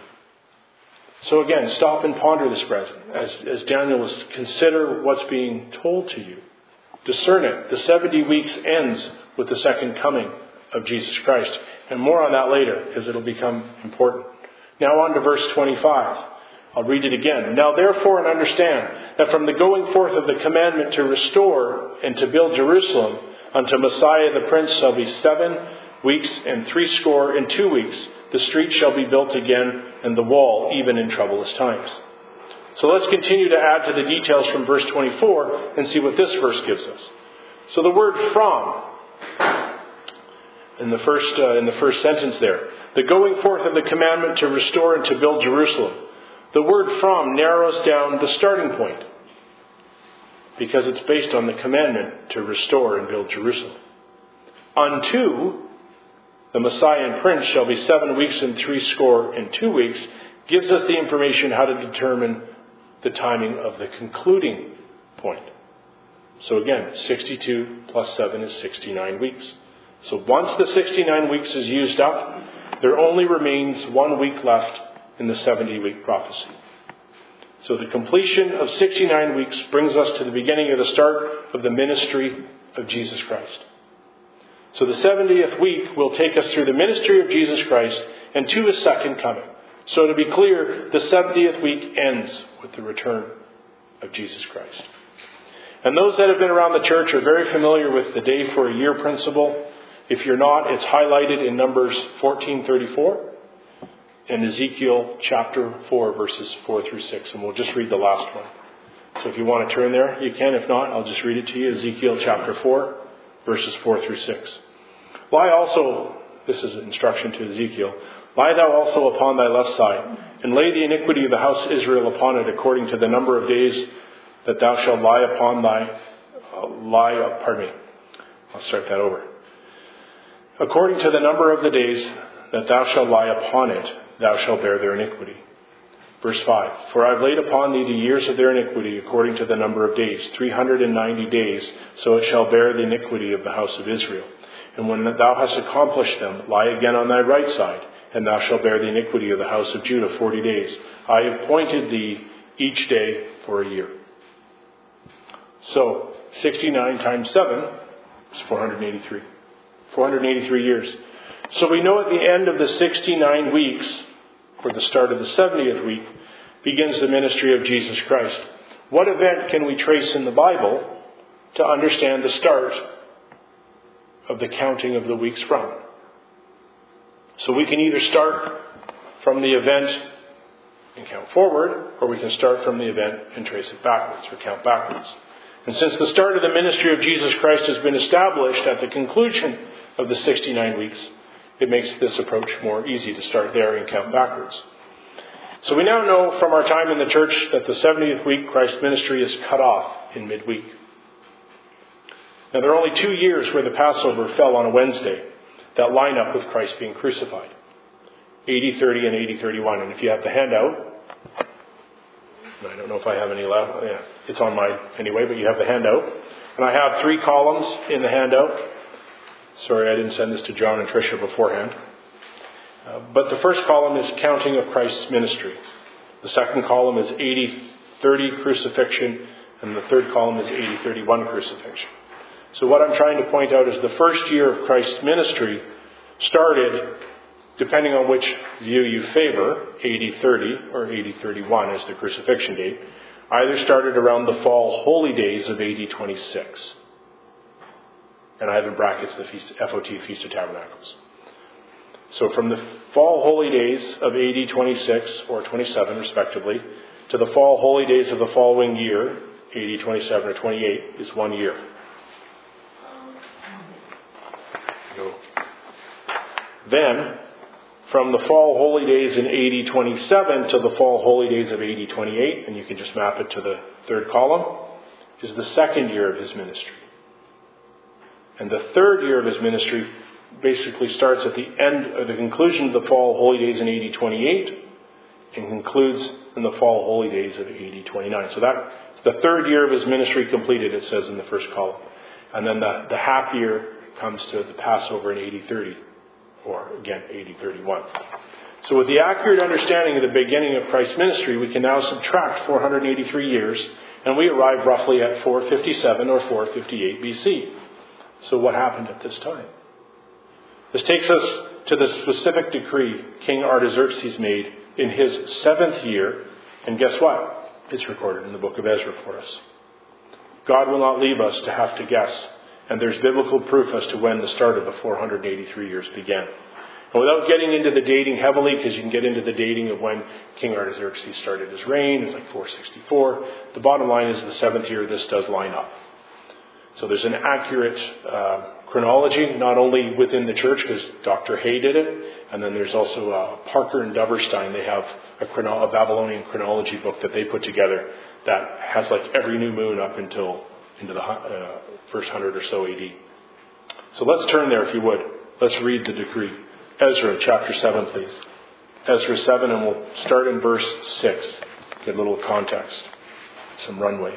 So again, stop and ponder this, brethren, as, as Daniel was consider what's being told to you. Discern it. The seventy weeks ends with the second coming of Jesus Christ. And more on that later, because it'll become important. Now on to verse twenty-five. I'll read it again. Now therefore, and understand that from the going forth of the commandment to restore and to build Jerusalem unto Messiah the Prince shall be seven weeks and threescore and two weeks. The street shall be built again, and the wall even in troublous times. So let's continue to add to the details from verse twenty-four and see what this verse gives us. So the word from, in the first uh, in the first sentence there, the going forth of the commandment to restore and to build Jerusalem. The word from narrows down the starting point, because it's based on the commandment to restore and build Jerusalem. Unto the Messiah and Prince shall be seven weeks and threescore and two weeks, gives us the information how to determine the timing of the concluding point. So again, sixty-two plus seven is sixty-nine weeks. So once the sixty-nine weeks is used up, there only remains one week left in the seventy-week prophecy. So the completion of sixty-nine weeks brings us to the beginning of the start of the ministry of Jesus Christ. So the seventieth week will take us through the ministry of Jesus Christ and to his second coming. So to be clear, the seventieth week ends with the return of Jesus Christ. And those that have been around the church are very familiar with the day for a year principle. If you're not, it's highlighted in Numbers fourteen thirty-four and Ezekiel chapter four, verses four through six. And we'll just read the last one. So if you want to turn there, you can. If not, I'll just read it to you. Ezekiel chapter four, verses four through six. Lie also, this is an instruction to Ezekiel, lie thou also upon thy left side, and lay the iniquity of the house of Israel upon it according to the number of days that thou shalt lie upon thy, uh, lie, uh, pardon me, I'll start that over. According to the number of the days that thou shalt lie upon it, thou shalt bear their iniquity. Verse five, For I have laid upon thee the years of their iniquity according to the number of days, three hundred and ninety days, so it shall bear the iniquity of the house of Israel. And when thou hast accomplished them, lie again on thy right side, and thou shalt bear the iniquity of the house of Judah forty days. I have appointed thee each day for a year. So, sixty-nine times seven is four hundred eighty-three. four hundred eighty-three years. So we know at the end of the sixty-nine weeks, or the start of the seventieth week, begins the ministry of Jesus Christ. What event can we trace in the Bible to understand the start of the counting of the weeks from? So we can either start from the event and count forward, or we can start from the event and trace it backwards, or count backwards. And since the start of the ministry of Jesus Christ has been established at the conclusion of the sixty-nine weeks, it makes this approach more easy to start there and count backwards. So we now know from our time in the church that the seventieth week Christ's ministry is cut off in midweek. Now there are only two years where the Passover fell on a Wednesday that line up with Christ being crucified. A D thirty and A D thirty-one. And if you have the handout, I don't know if I have any left. Yeah, it's on mine anyway, but you have the handout. And I have three columns in the handout. Sorry, I didn't send this to John and Tricia beforehand. Uh, but the first column is counting of Christ's ministry. The second column is A D thirty crucifixion, and the third column is A D thirty-one crucifixion. So what I'm trying to point out is the first year of Christ's ministry started, depending on which view you favor, A D thirty or A D thirty-one as the crucifixion date, either started around the fall holy days of A D twenty-six. And I have in brackets the Feast, F O T, Feast of Tabernacles. So from the fall holy days of A D twenty-six or twenty-seven, respectively, to the fall holy days of the following year, A D twenty-seven or twenty-eight, is one year. Go. Then, from the fall holy days in A D twenty-seven to the fall holy days of A D twenty-eight, and you can just map it to the third column, is the second year of his ministry. And the third year of his ministry basically starts at the end, or the conclusion of the fall holy days in A D twenty-eight and concludes in the fall holy days of A D twenty-nine. So that's the third year of his ministry completed, it says in the first column. And then the, the half year comes to the Passover in A D thirty, or again, A D thirty-one. So with the accurate understanding of the beginning of Christ's ministry, we can now subtract four hundred eighty-three years, and we arrive roughly at four fifty-seven or four fifty-eight B C. So what happened at this time? This takes us to the specific decree King Artaxerxes made in his seventh year, and guess what? It's recorded in the book of Ezra for us. God will not leave us to have to guess, and there's biblical proof as to when the start of the four hundred eighty-three years began. And without getting into the dating heavily, because you can get into the dating of when King Artaxerxes started his reign, it's like four sixty-four, the bottom line is the seventh year this does line up. So there's an accurate uh, chronology, not only within the church, because Doctor Hay did it, and then there's also uh, Parker and Doverstein. They have a, chrono- a Babylonian chronology book that they put together that has like every new moon up until into the uh, first hundred or so A D. So let's turn there if you would. Let's read the decree. Ezra chapter seven, please. Ezra seven, and we'll start in verse six. Get a little context, some runway.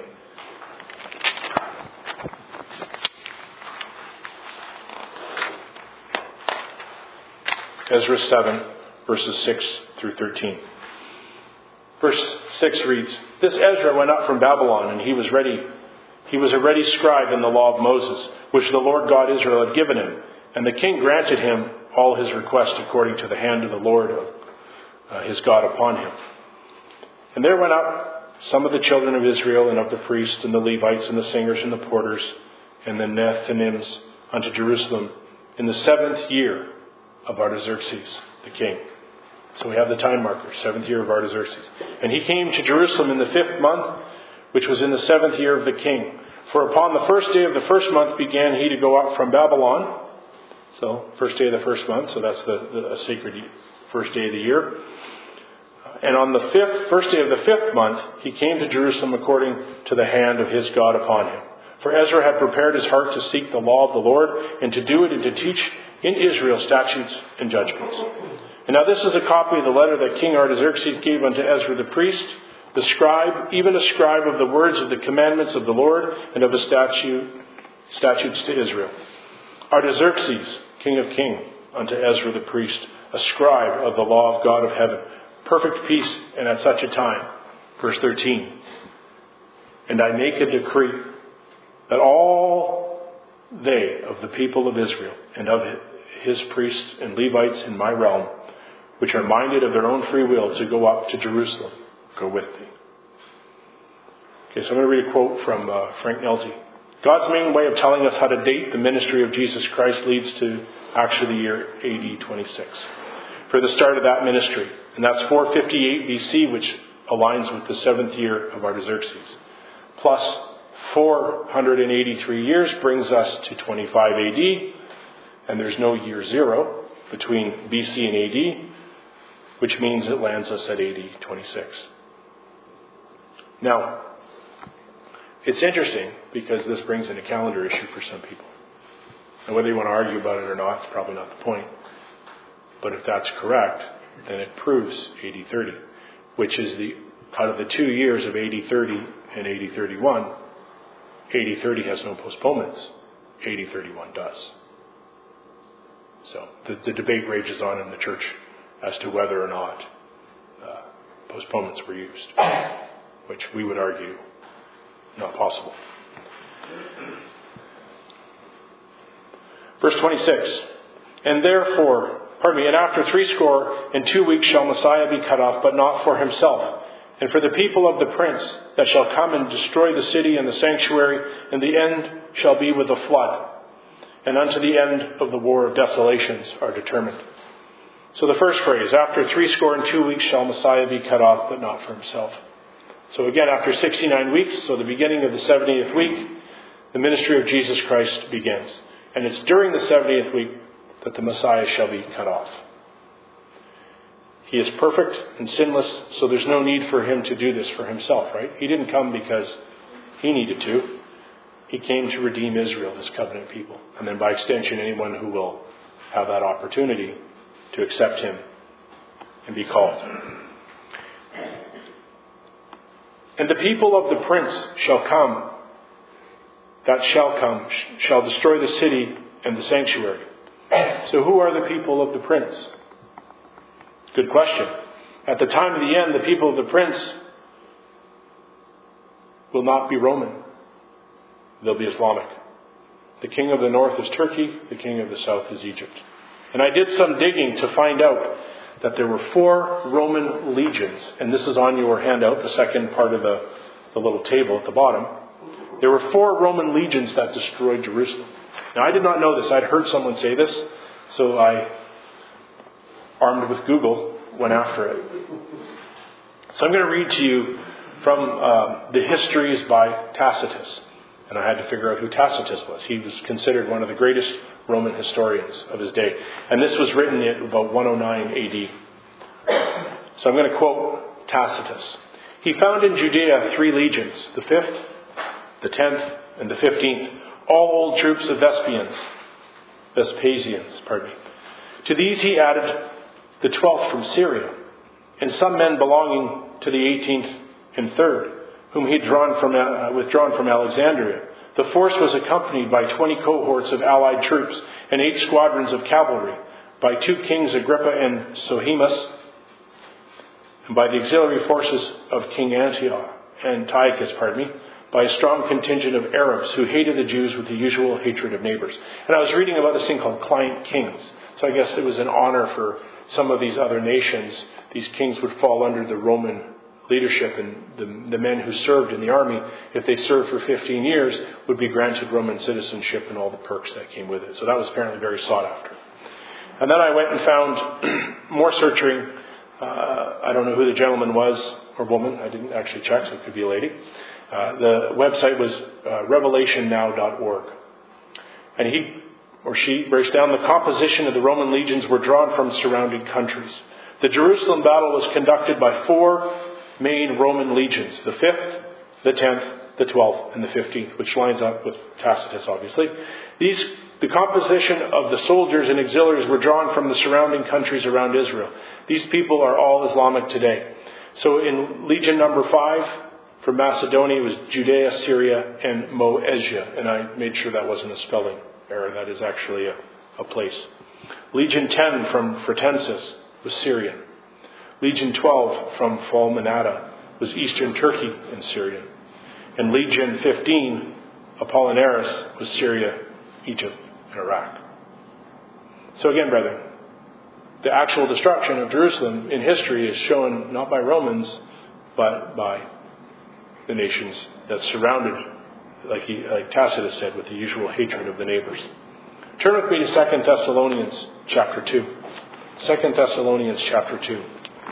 Ezra seven, verses six through thirteen. Verse six reads, "This Ezra went up from Babylon, and he was ready. He was a ready scribe in the law of Moses, which the Lord God Israel had given him. And the king granted him all his requests according to the hand of the Lord of uh, his God upon him. And there went up some of the children of Israel, and of the priests, and the Levites, and the singers, and the porters, and the Nethinims unto Jerusalem in the seventh year of Artaxerxes the king." So we have the time marker, seventh year of Artaxerxes. "And he came to Jerusalem in the fifth month, which was in the seventh year of the king. For upon the first day of the first month began he to go up from Babylon." So, first day of the first month, so that's the, the a sacred first day of the year. "And on the fifth, first day of the fifth month, he came to Jerusalem according to the hand of his God upon him. For Ezra had prepared his heart to seek the law of the Lord, and to do it, and to teach in Israel statutes and judgments. And now this is a copy of the letter that King Artaxerxes gave unto Ezra the priest, the scribe, even a scribe of the words of the commandments of the Lord, and of the statute, statutes to Israel. Artaxerxes, king of kings, unto Ezra the priest, a scribe of the law of God of heaven, perfect peace, and at such a time." Verse thirteen. "And I make a decree that all they of the people of Israel, and of his priests and Levites in my realm, which are minded of their own free will to go up to Jerusalem, go with thee." Okay, so I'm going to read a quote from uh, Frank Nelty. "God's main way of telling us how to date the ministry of Jesus Christ leads to actually the year A D twenty-six. for the start of that ministry. And that's four fifty-eight B C, which aligns with the seventh year of Artaxerxes. Plus four hundred eighty-three years brings us to twenty-five A D, and there's no year zero between B C and A D, which means it lands us at A D twenty-six. Now, it's interesting because this brings in a calendar issue for some people. And whether you want to argue about it or not, it's probably not the point. But if that's correct, then it proves A D thirty, which is the, out of the two years of A D thirty and A D thirty-one, A D thirty has no postponements. A D thirty-one does. So the, the debate rages on in the church as to whether or not uh, postponements were used, which we would argue not possible. Verse twenty-six, and therefore, pardon me, and after threescore and two weeks shall Messiah be cut off, but not for himself, and for the people of the prince that shall come and destroy the city and the sanctuary, and the end shall be with a flood, and unto the end of the war of desolations are determined. So the first phrase, after threescore and two weeks shall Messiah be cut off, but not for himself. So again, after sixty-nine weeks, so the beginning of the seventieth week, the ministry of Jesus Christ begins. And it's during the seventieth week that the Messiah shall be cut off. He is perfect and sinless, so there's no need for him to do this for himself, right? He didn't come because he needed to. He came to redeem Israel, his covenant people. And then by extension, anyone who will have that opportunity to accept him and be called. And the people of the prince shall come, that shall come, shall destroy the city and the sanctuary. So who are the people of the prince? Good question. At the time of the end, the people of the prince will not be Roman. They'll be Islamic. The king of the north is Turkey. The king of the south is Egypt. And I did some digging to find out that there were four Roman legions. And this is on your handout, the second part of the, the little table at the bottom. There were four Roman legions that destroyed Jerusalem. Now, I did not know this. I'd heard someone say this, so I, armed with Google, went after it. So I'm going to read to you from uh, the Histories by Tacitus. And I had to figure out who Tacitus was. He was considered one of the greatest Roman historians of his day. And this was written in about one oh nine A D. So I'm going to quote Tacitus. He found in Judea three legions, the fifth, the tenth, and the fifteenth, all old troops of Vespians, Vespasians, pardon me. To these he added the twelfth from Syria, and some men belonging to the eighteenth and third, whom he had drawn from, uh, withdrawn from Alexandria. The force was accompanied by twenty cohorts of allied troops and eight squadrons of cavalry, by two kings, Agrippa and Sohemus, and by the auxiliary forces of King Antiochus, Antiochus, pardon me, by a strong contingent of Arabs who hated the Jews with the usual hatred of neighbors. And I was reading about this thing called client kings. So I guess it was an honor for some of these other nations. These kings would fall under the Roman leadership, and the, the men who served in the army, if they served for fifteen years, would be granted Roman citizenship and all the perks that came with it. So that was apparently very sought after. And then I went and found more searching. Uh, I don't know who the gentleman was or woman. I didn't actually check, so it could be a lady. Uh, the website was uh, revelation now dot org. And he or she breaks down the composition of the Roman legions were drawn from surrounding countries. The Jerusalem battle was conducted by four main Roman legions, the fifth, the tenth, the twelfth, and the fifteenth, which lines up with Tacitus, obviously. These, the composition of the soldiers and auxiliaries were drawn from the surrounding countries around Israel. These people are all Islamic today. So in Legion number five, from Macedonia, it was Judea, Syria, and Moesia. And I made sure that wasn't a spelling error. That is actually a, a place. Legion ten from Fretensis was Syrian. Legion twelve from Fulminata was eastern Turkey and Syria. And Legion fifteen, Apollinaris, was Syria, Egypt, and Iraq. So again, brethren, the actual destruction of Jerusalem in history is shown not by Romans, but by the nations that surrounded, like, he, like Tacitus said, with the usual hatred of the neighbors. Turn with me to Second Thessalonians chapter two. Second Thessalonians chapter two.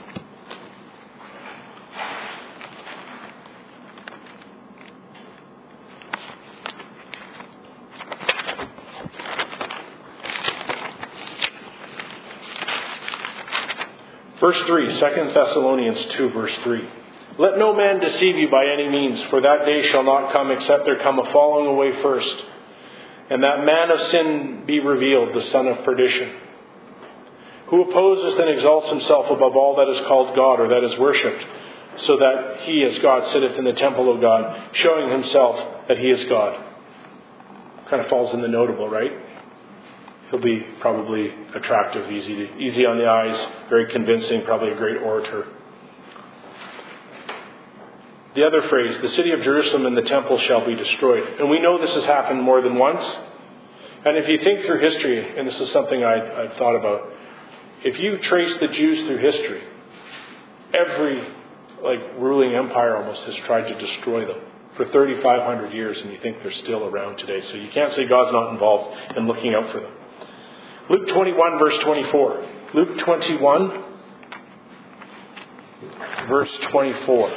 Verse three, Second Thessalonians two, verse three. Let no man deceive you by any means, for that day shall not come except there come a falling away first, and that man of sin be revealed, the son of perdition, who opposes and exalts himself above all that is called God or that is worshipped, so that he as God sitteth in the temple of God, showing himself that he is God. Kind of falls in the notable, right? He'll be probably attractive, easy to, easy on the eyes, very convincing, probably a great orator. The other phrase, the city of Jerusalem and the temple shall be destroyed. And we know this has happened more than once. And if you think through history, and this is something I'd, I'd thought about, if you trace the Jews through history, every like ruling empire almost has tried to destroy them for thirty-five hundred years, and you think they're still around today. So you can't say God's not involved in looking out for them. Luke twenty-one, verse twenty-four. Luke twenty-one, verse twenty-four.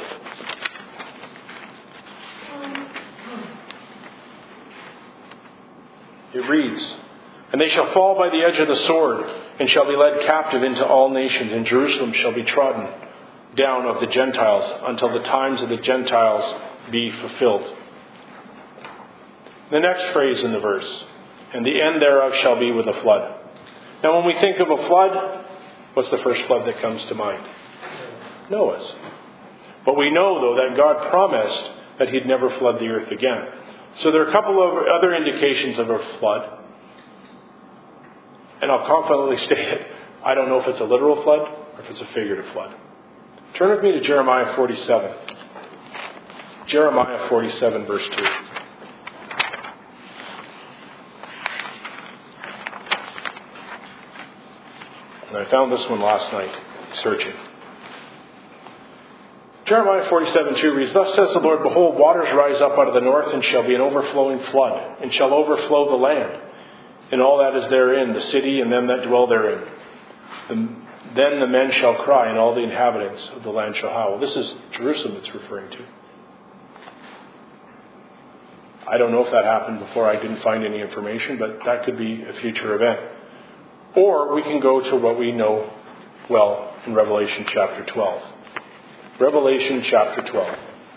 It reads, And they shall fall by the edge of the sword, and shall be led captive into all nations, and Jerusalem shall be trodden down of the Gentiles, until the times of the Gentiles be fulfilled. The next phrase in the verse, And the end thereof shall be with a flood. Now when we think of a flood, what's the first flood that comes to mind? Noah's. But we know, though, that God promised that he'd never flood the earth again. So there are a couple of other indications of a flood. And I'll confidently state it. I don't know if it's a literal flood or if it's a figurative flood. Turn with me to Jeremiah forty-seven. Jeremiah forty-seven, verse two. And I found this one last night, searching. Jeremiah forty-seven two reads, Thus says the Lord, Behold, waters rise up out of the north, and shall be an overflowing flood, and shall overflow the land, and all that is therein, the city and them that dwell therein. The, then the men shall cry, and all the inhabitants of the land shall howl. This is Jerusalem it's referring to. I don't know if that happened before. I didn't find any information, but that could be a future event. Or we can go to what we know well in Revelation chapter twelve. Revelation chapter twelve.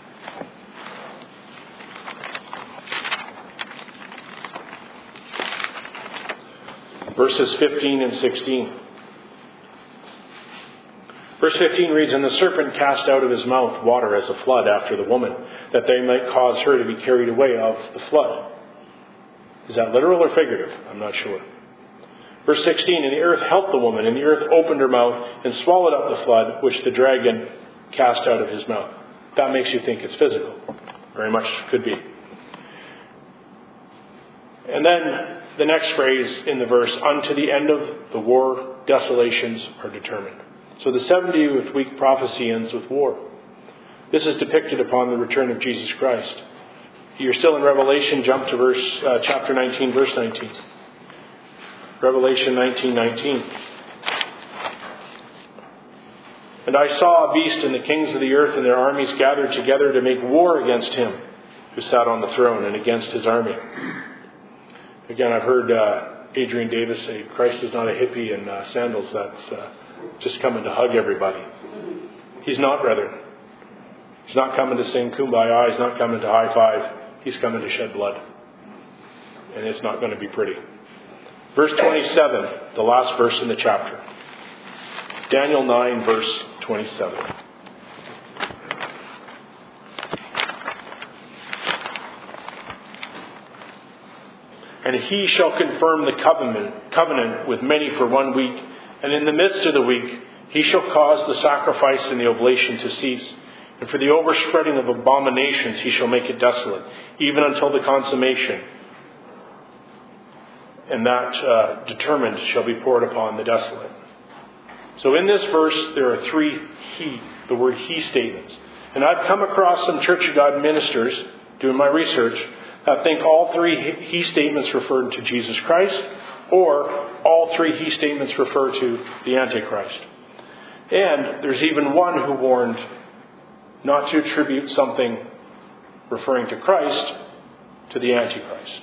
Verses fifteen and sixteen. Verse fifteen reads, And the serpent cast out of his mouth water as a flood after the woman, that they might cause her to be carried away of the flood. Is that literal or figurative? I'm not sure. Verse sixteen, And the earth helped the woman, and the earth opened her mouth and swallowed up the flood, which the dragon cast out of his mouth. That makes you think it's physical. Very much could be. And then the next phrase in the verse, Unto the end of the war, desolations are determined. So the seventieth week prophecy ends with war. This is depicted upon the return of Jesus Christ. You're still in Revelation. Jump to verse uh, chapter nineteen, verse nineteen. Revelation nineteen nineteen. And I saw a beast, and the kings of the earth and their armies gathered together to make war against him who sat on the throne and against his army. Again, I've heard uh, Adrian Davis say, Christ is not a hippie in uh, sandals that's uh, just coming to hug everybody. He's not, brethren. He's not coming to sing Kumbaya. He's not coming to high five. He's coming to shed blood. And it's not going to be pretty. Verse twenty-seven, the last verse in the chapter. Daniel nine, verse twenty-seven. And he shall confirm the covenant, covenant with many for one week, and in the midst of the week he shall cause the sacrifice and the oblation to cease. And for the overspreading of abominations he shall make it desolate, even until the consummation. And that uh, determined shall be poured upon the desolate. So in this verse there are three he, the word he statements. And I've come across some Church of God ministers doing my research that think all three he statements referred to Jesus Christ, or all three he statements refer to the Antichrist. And there's even one who warned not to attribute something referring to Christ to the Antichrist.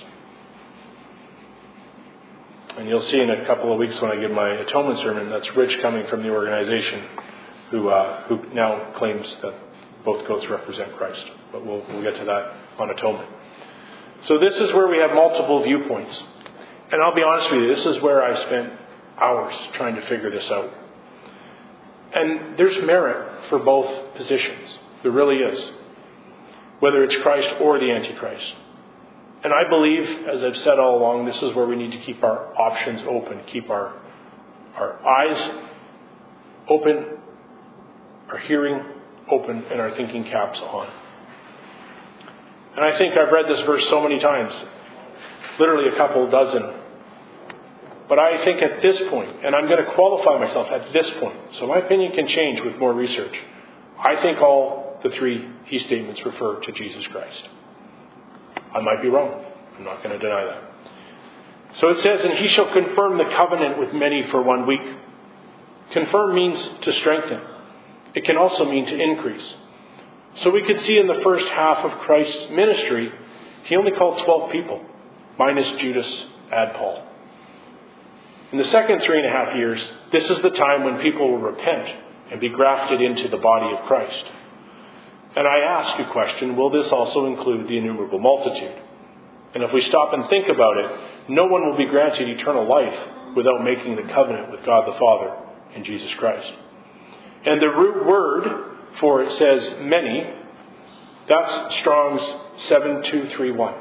And you'll see in a couple of weeks when I give my atonement sermon, that's Rich coming from the organization who uh, who now claims that both goats represent Christ. But we'll, we'll get to that on atonement. So this is where we have multiple viewpoints. And I'll be honest with you, this is where I spent hours trying to figure this out. And there's merit for both positions. There really is. Whether it's Christ or the Antichrist. And I believe, as I've said all along, this is where we need to keep our options open, keep our our eyes open, our hearing open, and our thinking caps on. And I think I've read this verse so many times, literally a couple dozen. But I think at this point, and I'm going to qualify myself at this point, so my opinion can change with more research, I think all the three he statements refer to Jesus Christ. I might be wrong. I'm not going to deny that. So it says, and he shall confirm the covenant with many for one week. Confirm means to strengthen. It can also mean to increase. So we could see in the first half of Christ's ministry, he only called twelve people, minus Judas, add Paul. In the second three and a half years, this is the time when people will repent and be grafted into the body of Christ. And I ask a question, will this also include the innumerable multitude? And if we stop and think about it, no one will be granted eternal life without making the covenant with God the Father and Jesus Christ. And the root word for it says many, that's Strong's seven two three one.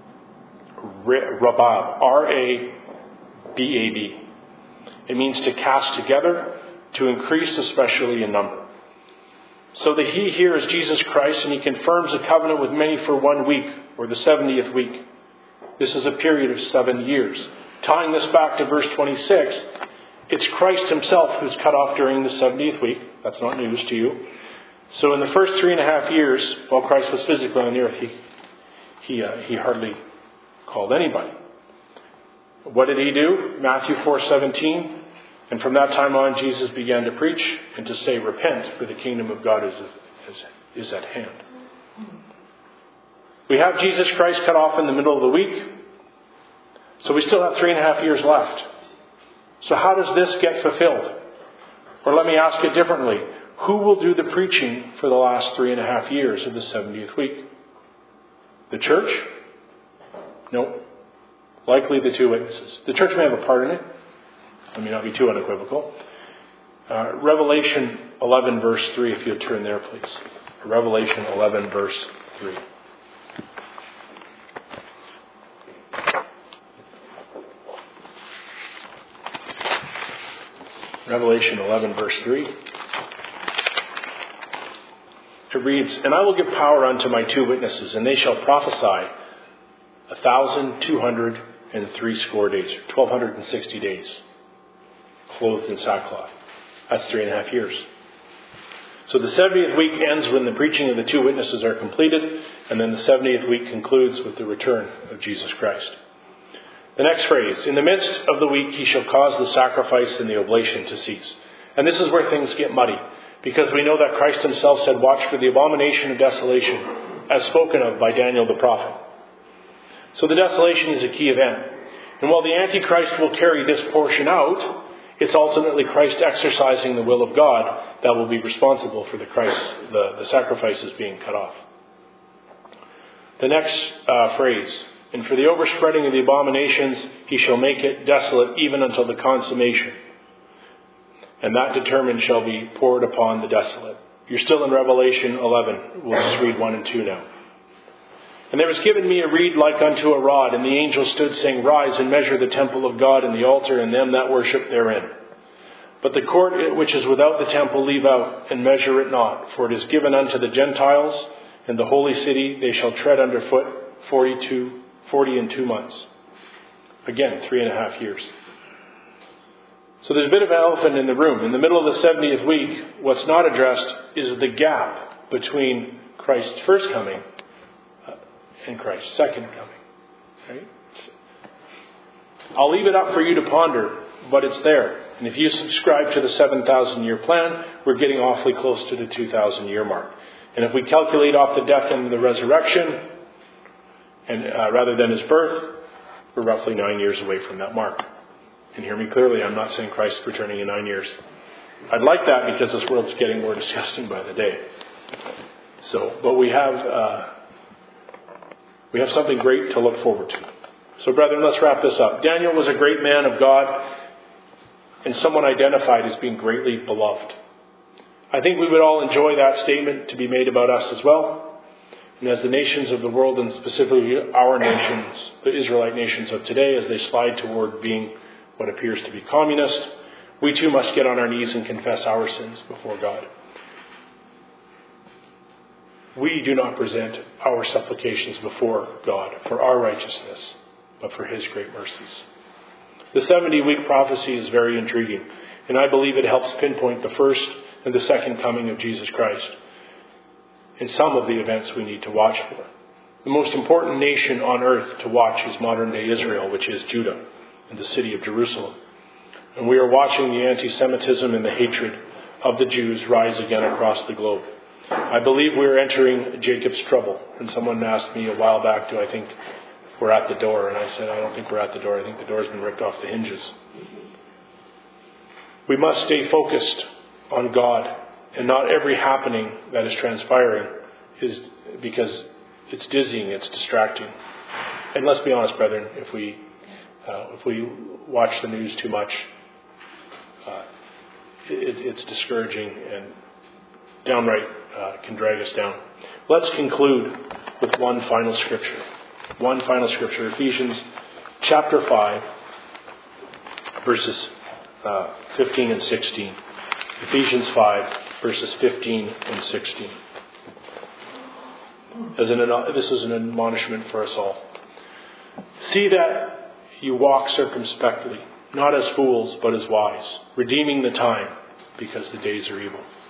Rabab, R A B A B. It means to cast together, to increase especially in number. So the he here is Jesus Christ, and he confirms a covenant with many for one week, or the seventieth week. This is a period of seven years. Tying this back to verse twenty-six, it's Christ himself who's cut off during the seventieth week. That's not news to you. So in the first three and a half years, while Christ was physically on the earth, he he, uh, he hardly called anybody. What did he do? Matthew four seventeen. And from that time on, Jesus began to preach and to say, repent, for the kingdom of God is, is, is at hand. We have Jesus Christ cut off in the middle of the week. So we still have three and a half years left. So how does this get fulfilled? Or let me ask it differently. Who will do the preaching for the last three and a half years of the seventieth week? The church? No. Likely the two witnesses. The church may have a part in it. Let me not be too unequivocal. Uh, Revelation eleven verse three, if you'll turn there, please. Revelation eleven verse three. Revelation eleven verse three. It reads, and I will give power unto my two witnesses, and they shall prophesy a thousand two hundred and three score days, twelve hundred and sixty days, clothed in sackcloth. That's three and a half years. So the seventieth week ends when the preaching of the two witnesses are completed, and then the seventieth week concludes with the return of Jesus Christ. The next phrase, in the midst of the week he shall cause the sacrifice and the oblation to cease. And this is where things get muddy, because we know that Christ himself said, watch for the abomination of desolation, as spoken of by Daniel the prophet. So the desolation is a key event. And while the Antichrist will carry this portion out, it's ultimately Christ exercising the will of God that will be responsible for the Christ, the, the sacrifices being cut off. The next uh, phrase, and for the overspreading of the abominations, he shall make it desolate even until the consummation. And that determined shall be poured upon the desolate. You're still in Revelation eleven. We'll just read one and two now. And there was given me a reed like unto a rod, and the angel stood saying, rise and measure the temple of God and the altar and them that worship therein. But the court which is without the temple leave out, and measure it not. For it is given unto the Gentiles, and the holy city they shall tread under foot forty-two, forty and two months. Again, three and a half years. So there's a bit of an elephant in the room. In the middle of the seventieth week, what's not addressed is the gap between Christ's first coming and Christ's second coming. Right? I'll leave it up for you to ponder, but it's there. And if you subscribe to the seven thousand year plan, we're getting awfully close to the two thousand year mark. And if we calculate off the death and the resurrection, and uh, rather than his birth, we're roughly nine years away from that mark. And hear me clearly, I'm not saying Christ is returning in nine years. I'd like that because this world's getting more disgusting by the day. So, but we have uh, we have something great to look forward to. So, brethren, let's wrap this up. Daniel was a great man of God and someone identified as being greatly beloved. I think we would all enjoy that statement to be made about us as well. And as the nations of the world, and specifically our nations, the Israelite nations of today, as they slide toward being what appears to be communist, we too must get on our knees and confess our sins before God. We do not present our supplications before God for our righteousness, but for his great mercies. The seventy-week prophecy is very intriguing, and I believe it helps pinpoint the first and the second coming of Jesus Christ and some of the events we need to watch for. The most important nation on earth to watch is modern-day Israel, which is Judah and the city of Jerusalem. And we are watching the anti-Semitism and the hatred of the Jews rise again across the globe. I believe we are entering Jacob's trouble. And someone asked me a while back, do I think we're at the door? And I said, I don't think we're at the door. I think the door's been ripped off the hinges. We must stay focused on God, and not every happening that is transpiring is because it's dizzying, it's distracting. And let's be honest, brethren, if we uh, if we watch the news too much, uh, it, it's discouraging and downright uh, can drag us down. Let's conclude with one final scripture. One final scripture, Ephesians chapter five, verses uh, fifteen and sixteen. Ephesians five, verses fifteen and sixteen. As an, this is an admonishment for us all. See that you walk circumspectly, not as fools, but as wise, redeeming the time, because the days are evil.